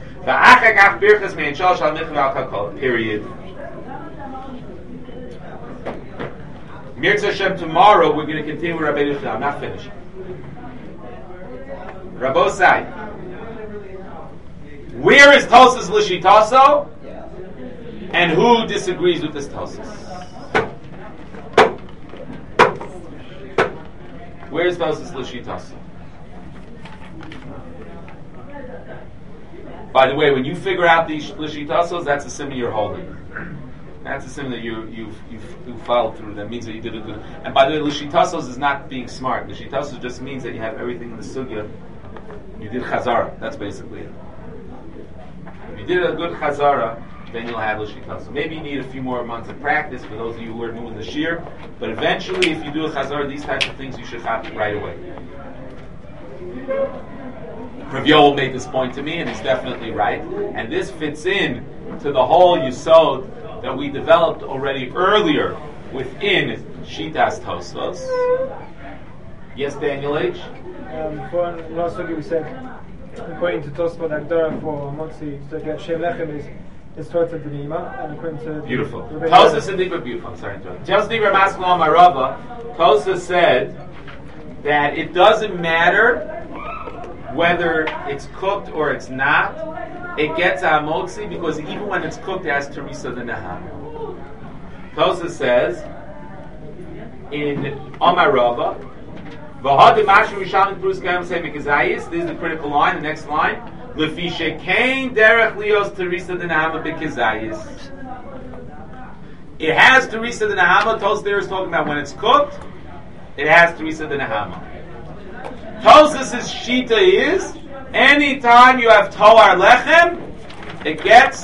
Period. Mirza Hashem, tomorrow we're going to continue with Rabbeinu Yehuda. I'm not finished. Rabosai, where is Tosas Lishitaso? And who disagrees with this Tosas? Where is Tosas Lishitaso? By the way, when you figure out these Lishitasos, that's a simon you're holding. That's a simon that you followed through. That means that you did a good. And by the way, Lishitasos is not being smart. Lishitasos just means that you have everything in the sugya. You did chazara. That's basically it. If you did a good chazara, then you'll have Lishitasos. Maybe you need a few more months of practice for those of you who are new in the shir. But eventually, if you do a chazara, these types of things you should have it right away. Rav Yoel made this point to me, and he's definitely right. And this fits in to the whole yisod that we developed already earlier within Shitas Tosfos. Yes, Daniel H. For last week we said, according to Tosfot Agdara for Motzi, so that Shem Lechem is Torah B'nima, and according to beautiful. Tosfos and Dibra, beautiful. I'm sorry to interrupt. Just Dibra Maskulam Marava, Tosfos said that it doesn't matter whether it's cooked or it's not. It gets Amotzi because even when it's cooked, it has Teresa the Naham. Tosfos says in Amarava, this is the critical line, the next line. It has Teresa the Nahama. Tosfos there is talking about when it's cooked, it has Teresa the Nahama. Tosfos' shita is anytime you have Toar Lechem, it gets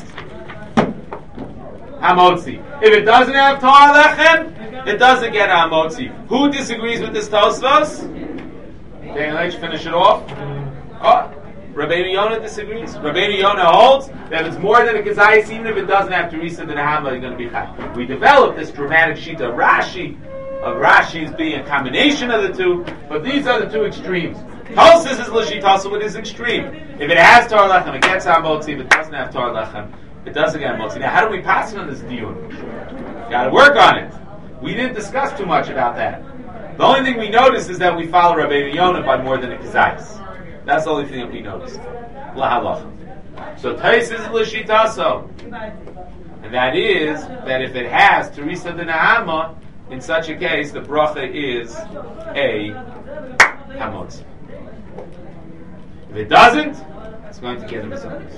Hamotzi. If it doesn't have Toar Lechem, it doesn't get Hamotzi. Who disagrees with this Tosfos? Daniel H, finish it off. Oh, Rabbeinu Yonah disagrees. Rabbeinu Yonah holds that if it's more than a Kazayas, even if it doesn't have Teresa, then Hama is going to be Chai. We developed this dramatic shita of Rashi's being a combination of the two, but these are the two extremes. Tosfos is Lashitasu with his extreme. If it has Tar Lechem, it gets Hamotzi. If it doesn't have Tar Lechem, it doesn't get Hamotzi. Now, how do we pass it on this deal? Got to work on it. We didn't discuss too much about that. The only thing we noticed is that we follow Rabbeinu Yonah by more than a Kazayas. That's the only thing that we noticed. Lahalach. So Tais is Lashitasu. And that is that if it has Teresa the Nahama, in such a case, the bracha is a Hamotzi. If it doesn't, it's going to get a mitzvahs.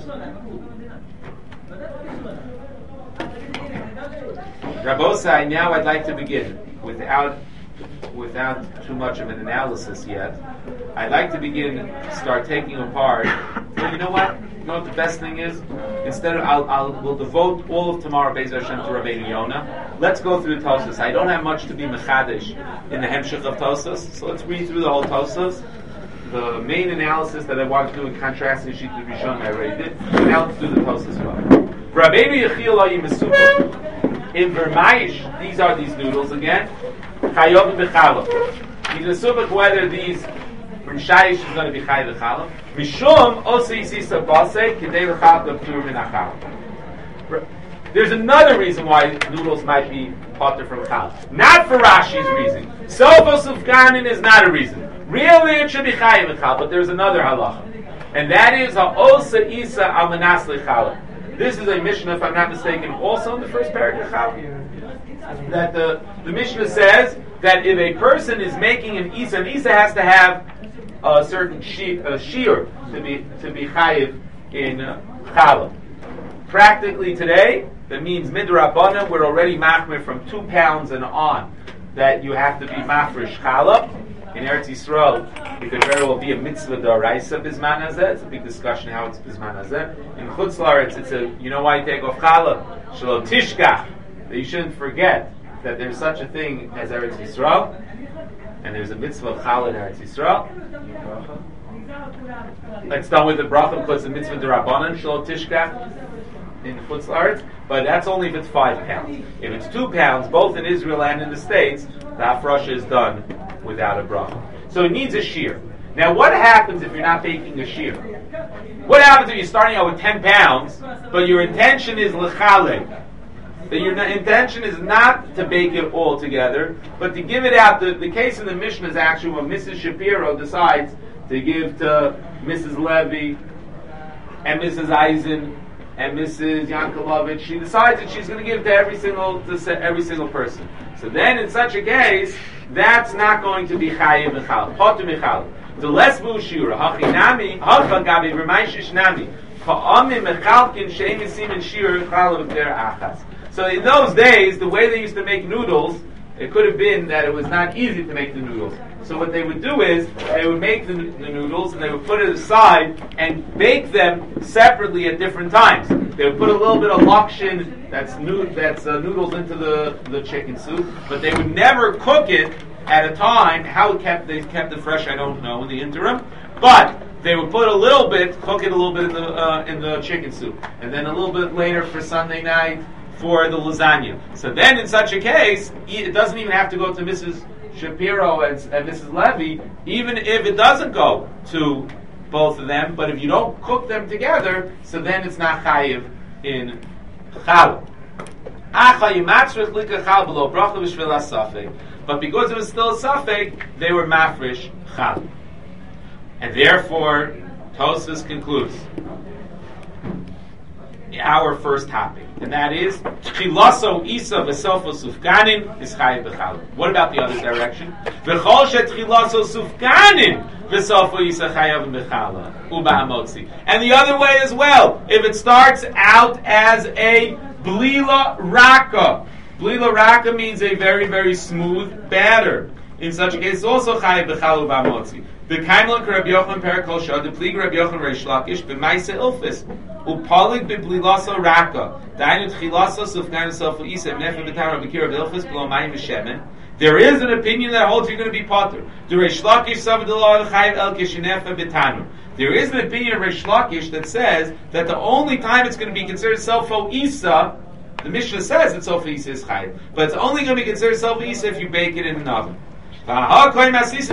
Rabosai, now I'd like to begin without too much of an analysis yet. I'd like to start taking apart. Well, you know what? You know what the best thing is? Instead of we'll devote all of tomorrow Be'ez Hashem to Rabbeinu Yonah. Let's go through the Tosfos. I don't have much to be mechadish in the hemshech of Tosfos, so let's read through the whole Tosfos. The main analysis that I want to do in contrasting Shita Rishon I already did. Now let's do the Tosfos well. Rabbeinu Yechiel Ayi Mesupah. In Vermayish, these are these noodles again. Chayov b'chalav. He's Mesupah whether these Rimshayish is going to be Chayav b'chalav. Mishum also Yisisa Basei K'dei l'chalav l'ptur min ha'chalav. There's another reason why noodles might be potter from chalav. Not for Rashi's reason. Sofo Sufganin is not a reason. Really, it should be Chayav b'chalav, but there's another halacha. And that is Ha'osa Isa al-Manas l'chalav. This is a Mishnah, if I'm not mistaken, also in the first paragraph. that the Mishnah says that if a person is making an isa has to have a certain shear to be chayiv in challah. Practically today, that means midrabanan, we're already machmir from 2 pounds and on that you have to be mafresh challah. In Eretz Yisrael, it could very well be a mitzvah d'oraisa bisman hazeh. It's a big discussion how it's bisman hazeh. In Chutz La'aretz, it's a, you know why you take off challah? Shelo tishkach. That you shouldn't forget that there's such a thing as Eretz Yisrael, and there's a mitzvah of challah in Eretz Yisrael. It's done with the bracha because it's a mitzvah d'Rabbanan, Shelo tishkach, in Chutz La'aretz, but that's only if it's 5 pounds. If it's 2 pounds, both in Israel and in the States, the hafrasha is done without a bracha. So it needs a shear. Now what happens if you're not baking a shear? What happens if you're starting out with 10 pounds, but your intention is l'chalek? That your intention is not to bake it all together, but to give it out. The case in the Mishnah is actually when Mrs. Shapiro decides to give to Mrs. Levy and Mrs. Eisen and Mrs. Yankelovich. She decides that she's going to give to every single person. So then, in such a case, that's not going to be chayiv mechal, potu mechal. The less bushira hachinami hachagabi v'maishish nami ha'ami mechalkin sheimisim and shir chalav der achas. So in those days, the way they used to make noodles, it could have been that it was not easy to make the noodles. So what they would do is they would make the noodles and they would put it aside and bake them separately at different times. They would put a little bit of lakshin, that's noodles into the chicken soup, but they would never cook it at a time. How they kept it fresh, I don't know in the interim. But they would put a little bit, cook it a little bit in the chicken soup, and then a little bit later for Sunday night for the lasagna. So then, in such a case, it doesn't even have to go to Mrs. Shapiro and Mrs. Levy, even if it doesn't go to both of them. But if you don't cook them together, so then it's not chayiv in challah. But because it was still a safek, they were mafresh challah. And therefore, Tosfos concludes our first topic, and that is Tchilaso Isa v'Sofo Sufganin is Chayiv b'Challah. What about the other direction? V'chol she'Tchilaso Sufganin v'Sofo Isa Chayiv b'Challah u'ba'amotzi. And the other way as well. If it starts out as a blila raka, blila raka means a very very smooth batter. In such a case, also Chayiv b'Challah u'ba'amotzi. The Kaimlan Rabbi Yochanan Perakol Shad, the Plig Rabbi Yochanan Reish Lakish, b'Maisa Ilfis. Upalig b'blilaso raka. Dainu tchilaso sufgan sofu isa nefa b'tara b'kira b'ilchus below mayim v'shemen. There is an opinion that holds you're going to be potter. The Reish Lakish savadillah chayiv el kishinefa b'tanu. There is an opinion of Reish Lakish that says that the only time it's going to be considered selfo isa, the Mishnah says that selfo isa is chayiv, but it's only going to be considered selfo isa if you bake it in an oven. But if it's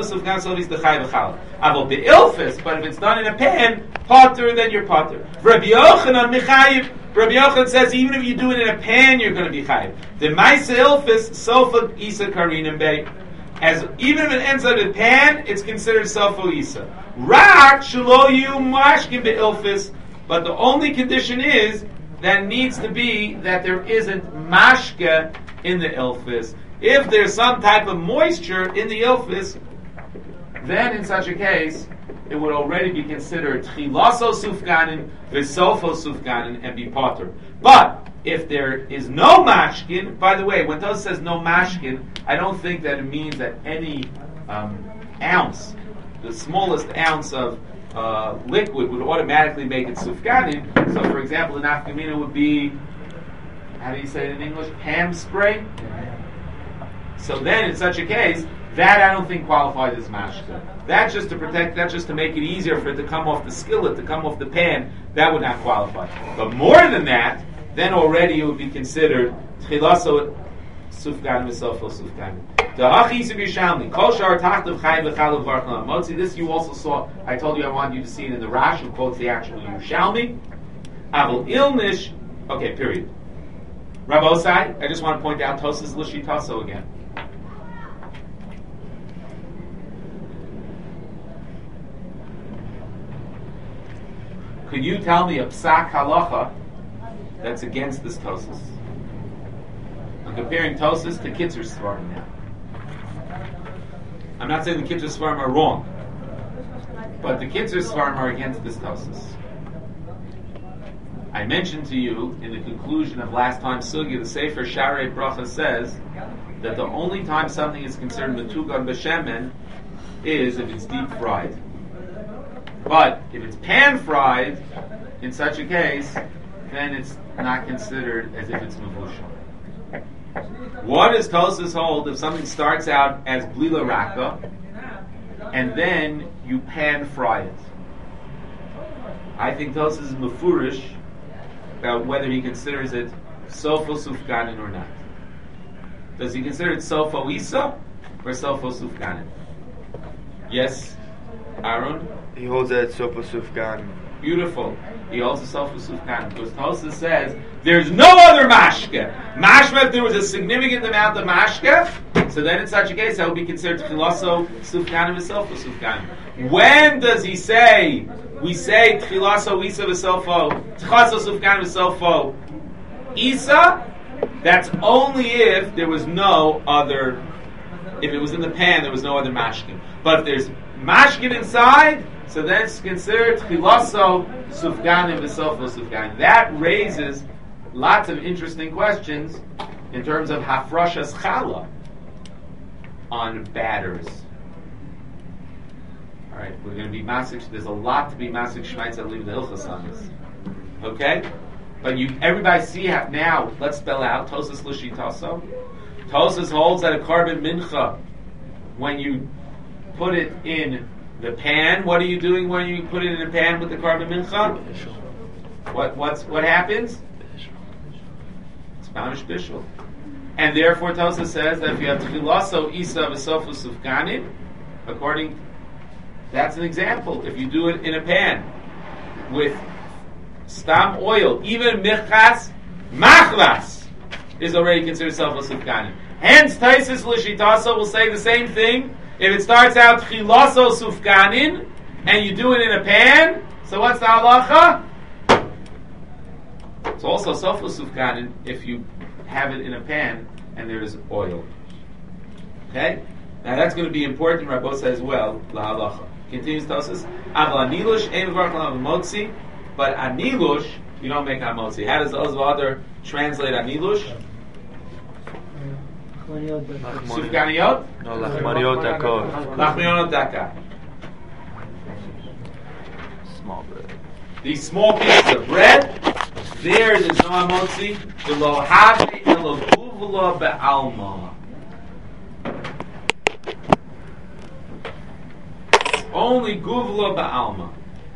done in a pan, potter, then you're potter. Rabbi Yochanan says even if you do it in a pan, you're going to be chayiv. The Maisa Ilfis Sofa Isa Karinim Bey, as even if it ends up in a pan, it's considered Sofa Isa. Rak Shelo Yu Mashkin Be'ilfis, but the only condition is that it needs to be that there isn't mashke in the ilfis. If there's some type of moisture in the ilfis, then in such a case, it would already be considered chilaso sufganin, v'sofo sufganin, and be potter. But if there is no mashkin, by the way, when Tosfos says no mashkin, I don't think that it means that any ounce, the smallest ounce of liquid would automatically make it sufganin. So, for example, the nafkamina would be, how do you say it in English? Ham spray. So then, in such a case, that I don't think qualifies as mashka. That's just to protect, that's just to make it easier for it to come off the skillet, to come off the pan. That would not qualify. But more than that, then already it would be considered tchilaso sufgan v'sofo sufgan. This you also saw. I told you I wanted you to see it in the Rash, who quotes the actual Yerushalmi. Avol ilnish. Okay, period. Rabbosai, I just want to point out Tosfos L'Shitaso again. Could you tell me a psak halacha that's against this Tosfos? comparing Tosas to Kitzur Svarim now. I'm not saying the Kitzur Svarim are wrong, but the Kitzur Svarim are against this Tosas. I mentioned to you in the conclusion of last time's Sugya, the Sefer Sharei Bracha says that the only time something is considered Metugan B'Shemen is if it's deep fried. But if it's pan fried, in such a case, then it's not considered as if it's Mevushal. What does Tosas hold if something starts out as Blila Raka and then you pan fry it? I think Tosas is Mefurish about whether he considers it Sofo Sufganin or not. Does he consider it Sofo Isa or Sofo Sufganin? Yes, Aaron? He holds that it's Sofo Sufganin. Beautiful. He holds the Sofo Sufganin because Tosas says there's no other mashke. Mashma, if there was a significant amount of mashke, so then in such a case that would be considered Tchilaso Sufganin and Sofo Sufganin. When does he say? We say Tchilaso Isa v'Sofo, Tchilaso Sufganin v'Sofo Isa. That's only if there was no other. If it was in the pan, there was no other mashkin. But if there's mashkin inside, so then it's considered Tchilaso Sufganin v'Sofo Sufganin. That raises lots of interesting questions in terms of hafrashas challah on batters. All right, we're going to be masik. There's a lot to be masik shmaitz. I'll leave the hilchos on this. Okay, but everybody see how now. Let's spell out Tosas l'shitaso. Tosas holds that a carbon mincha, when you put it in the pan, what are you doing when you put it in a pan with the carbon mincha? What happens? It's mamish bishul. And therefore Tosas says that if you have tchilaso isa v'sofo sufganin, according, that's an example. If you do it in a pan with stam oil, even michas machlas is already considered sofo sufganin. Hence Taisus l'shitaso will say the same thing. If it starts out tchilaso sufganin and you do it in a pan, so what's the halacha? It's also sofo sufganin if you have it in a pan and there is oil. Okay? Now that's going to be important, Rabbi says as well, la halacha. Continues Tosas, aval anilush ein v'varach l'am motzi, but anilush, you don't make hamotzi. How does the Ozvader translate anilush? Sufganiyot? No, lachmaniot dakot. Lachmaniot dakot. Small bread. These small pieces of bread, there's no hamotzi, v'lo have elo guvla be'alma. Only guvla ba'alma.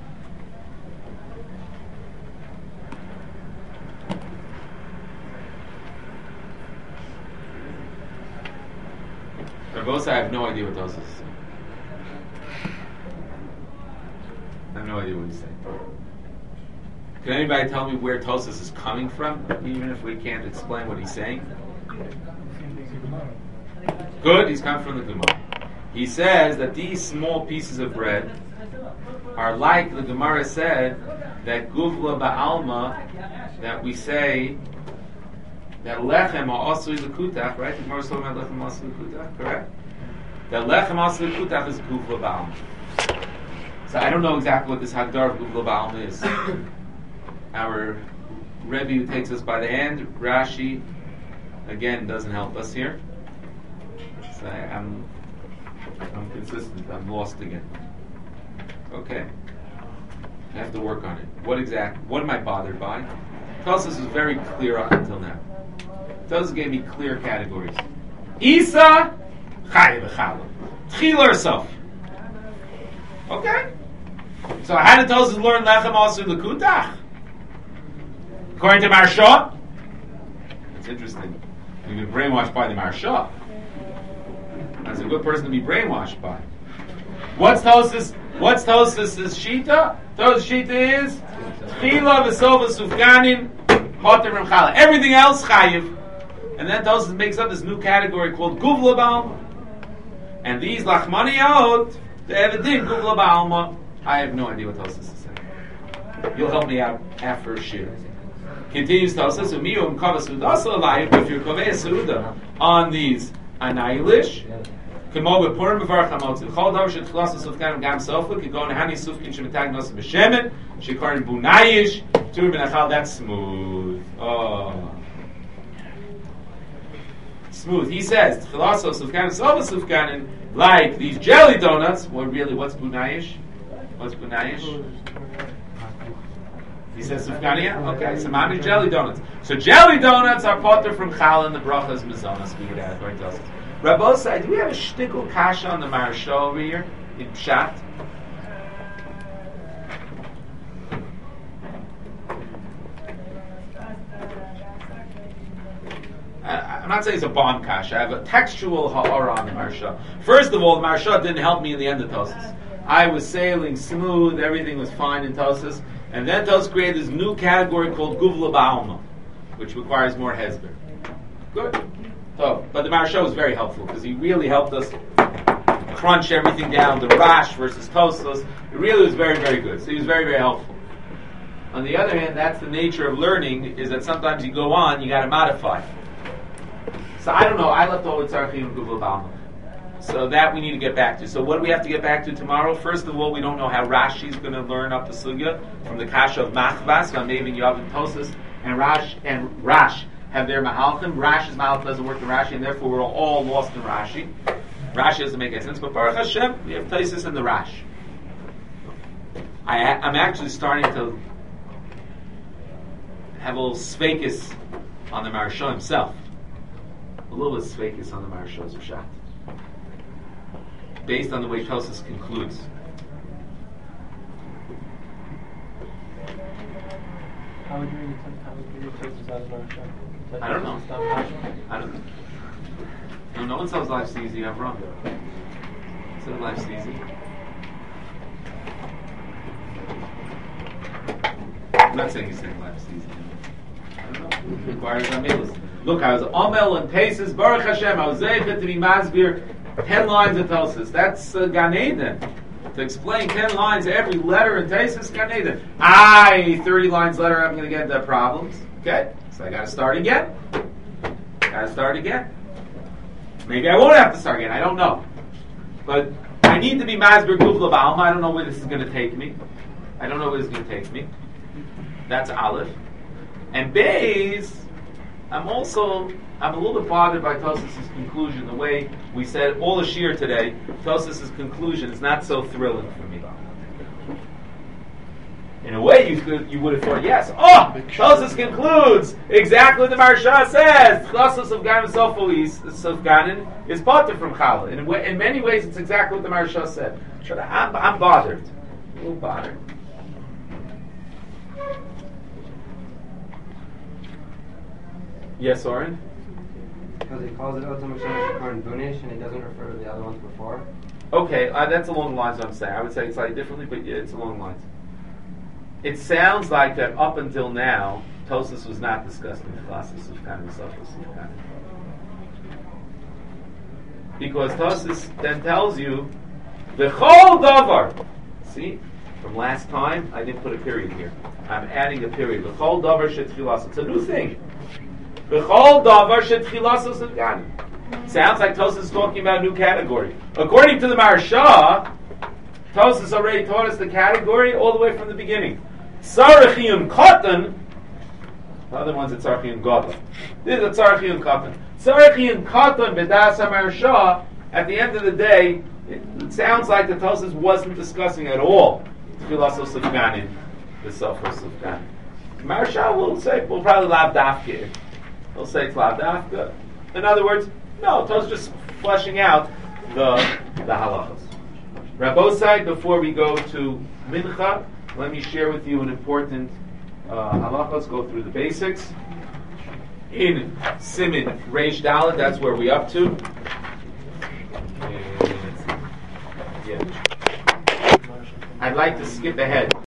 Rabosa, I have no idea what those is. I have no idea what he's saying. Can anybody tell me where Tosas is coming from, even if we can't explain what he's saying? Good, he's coming from the Gemara. He says that these small pieces of bread are like the Gemara said that guvla ba'alma, that we say that lechem asui l'kutach, right? The Gemara is talking about lechem asui l'kutach, correct? That lechem asui l'kutach is guvla ba'alma. So I don't know exactly what this hagdar of guvla ba'alma is. Our Rebbe who takes us by the hand, Rashi, again doesn't help us here. So I'm consistent. I'm lost again. Okay. I have to work on it. What am I bothered by? Tosas is very clear up until now. Tosas gave me clear categories. Isa, chayiv v'challah. Tchil or sof. Okay. So how did Tosas learn lechem asu l'kutach? According to Marsha? It's interesting. We've been brainwashed by the Marsha. That's a good person to be brainwashed by. What's Tosas' shita? Tosas' shita is tchila v'sova sufganin poter from challah. Everything else chayiv. And then Tosas makes up this new category called guvla ba'alma. And these lachmaniyot, the evidin guvla ba'alma. I have no idea what Tosas is saying. You'll help me out after shir. Continues Tosas, Umiyu Kavas Sudasa Alayim, if you're Kaveh Suda on these Anaylish, Kamo with Purim Bavar Chamotzi, Chol Davar Shet Chlas Sufkan Gam Sofa, Kigon Hani Sufkin Shemitag Nos B'Shemen, Shekarin Bunayish, Tur Benachal, that's smooth. Oh. Smooth. He says, Chlas Sufkan Sofa Sufkanin, like these jelly donuts, well really, what's Bunayish? What's Bunayish? He says Sufgania? Okay, so mamish jelly donuts. So jelly donuts are potter from Chal and the brachas mizonas. We would add according to us. Rabbosai, do we have a shtickle kasha on the Maharsha over here in Pshat? I'm not saying it's a bomb kasha. I have a textual ha'ara on the Maharsha. First of all, the Maharsha didn't help me in the end of Tosas. I was sailing smooth, everything was fine in Tosas. And then Tos created this new category called Guvla Ba'alma, which requires more hezber. Good. So, but the Maharsha was very helpful because he really helped us crunch everything down, the Rash versus Tosfos. It really was very, very good. So he was very, very helpful. On the other hand, that's the nature of learning, is that sometimes you go on, you got to modify. So I don't know, I left all with Tzarchim and Guvla Ba'alma. So that we need to get back to. So what do we have to get back to tomorrow? First of all, we don't know how Rashi is going to learn up the sugya from the kasha of Machvas, Vamev Yav and Tosas, and Rash have their mahalchim. Rash's mahalch doesn't work in Rashi, and therefore we're all lost in Rashi. Rashi doesn't make any sense. But Baruch Hashem, we have Tosas and the Rash. I'm actually starting to have a little svekis on the Maharsha himself. A little bit svekis on the Maharsha's Pshat, based on the way Tosas concludes. How would you read Tosas out of Maharsha? I don't know. I don't know. No one says life's easy. You have wrong. So life's easy. I'm not saying he's saying life's easy. I don't know. It requires amelis. Look, I was Amel and Tesis, Baruch Hashem, I was zeichet to be masbir 10 lines of Tosas. That's Gan Eden. To explain 10 lines, every letter in Tesis, Gan Eden. 30 lines later, I'm going to get into problems. Okay? So I got to start again. Maybe I won't have to start again. I don't know. But I need to be masbir Guvla Ba'alma. I don't know where this is going to take me. That's Aleph. And Beis, I'm a little bit bothered by Tosas' conclusion. The way we said all the shir today, Tosas' conclusion is not so thrilling for me. In a way, you would have thought, yes, Tosas concludes exactly what the Maharsha says. Chlassos of Ganim Sofganin is potter from Chala. In many ways, it's exactly what the Maharsha said. I'm bothered. A little bothered. Yes, Oren? Because he calls it Otam Shekar and Bunish, and he doesn't refer to the other ones before. Okay, that's along the lines I'm saying. I would say it slightly differently, but yeah, it's along the lines. It sounds like that up until now, Tosas was not discussing the classes of Sufkan and Sufkan. Because Tosas then tells you, the whole davar. See, from last time, I didn't put a period here. I'm adding a period. The whole davar shetchilas. It's a new thing. Sounds like Tosas is talking about a new category. According to the Maharsha, Tosas already taught us the category all the way from the beginning. Tzarechiyun Katan, the other one's a Tzarechiyun Gadol. This is a Tzarechiyun Katan. Tzarechiyun Katan B'das HaMaharsha, at the end of the day, it sounds like the Tosas wasn't discussing at all Tchilas Sufganin, the Sof Sufganin. Maharsha will probably lav dafke. He'll say it's lav dafka. In other words, no, Tosas just fleshing out the halachas. Rabbosai, before we go to Mincha, let me share with you an important halacha. Let's go through the basics. In Simin Reish Dalet, that's where we're up to. I'd like to skip ahead.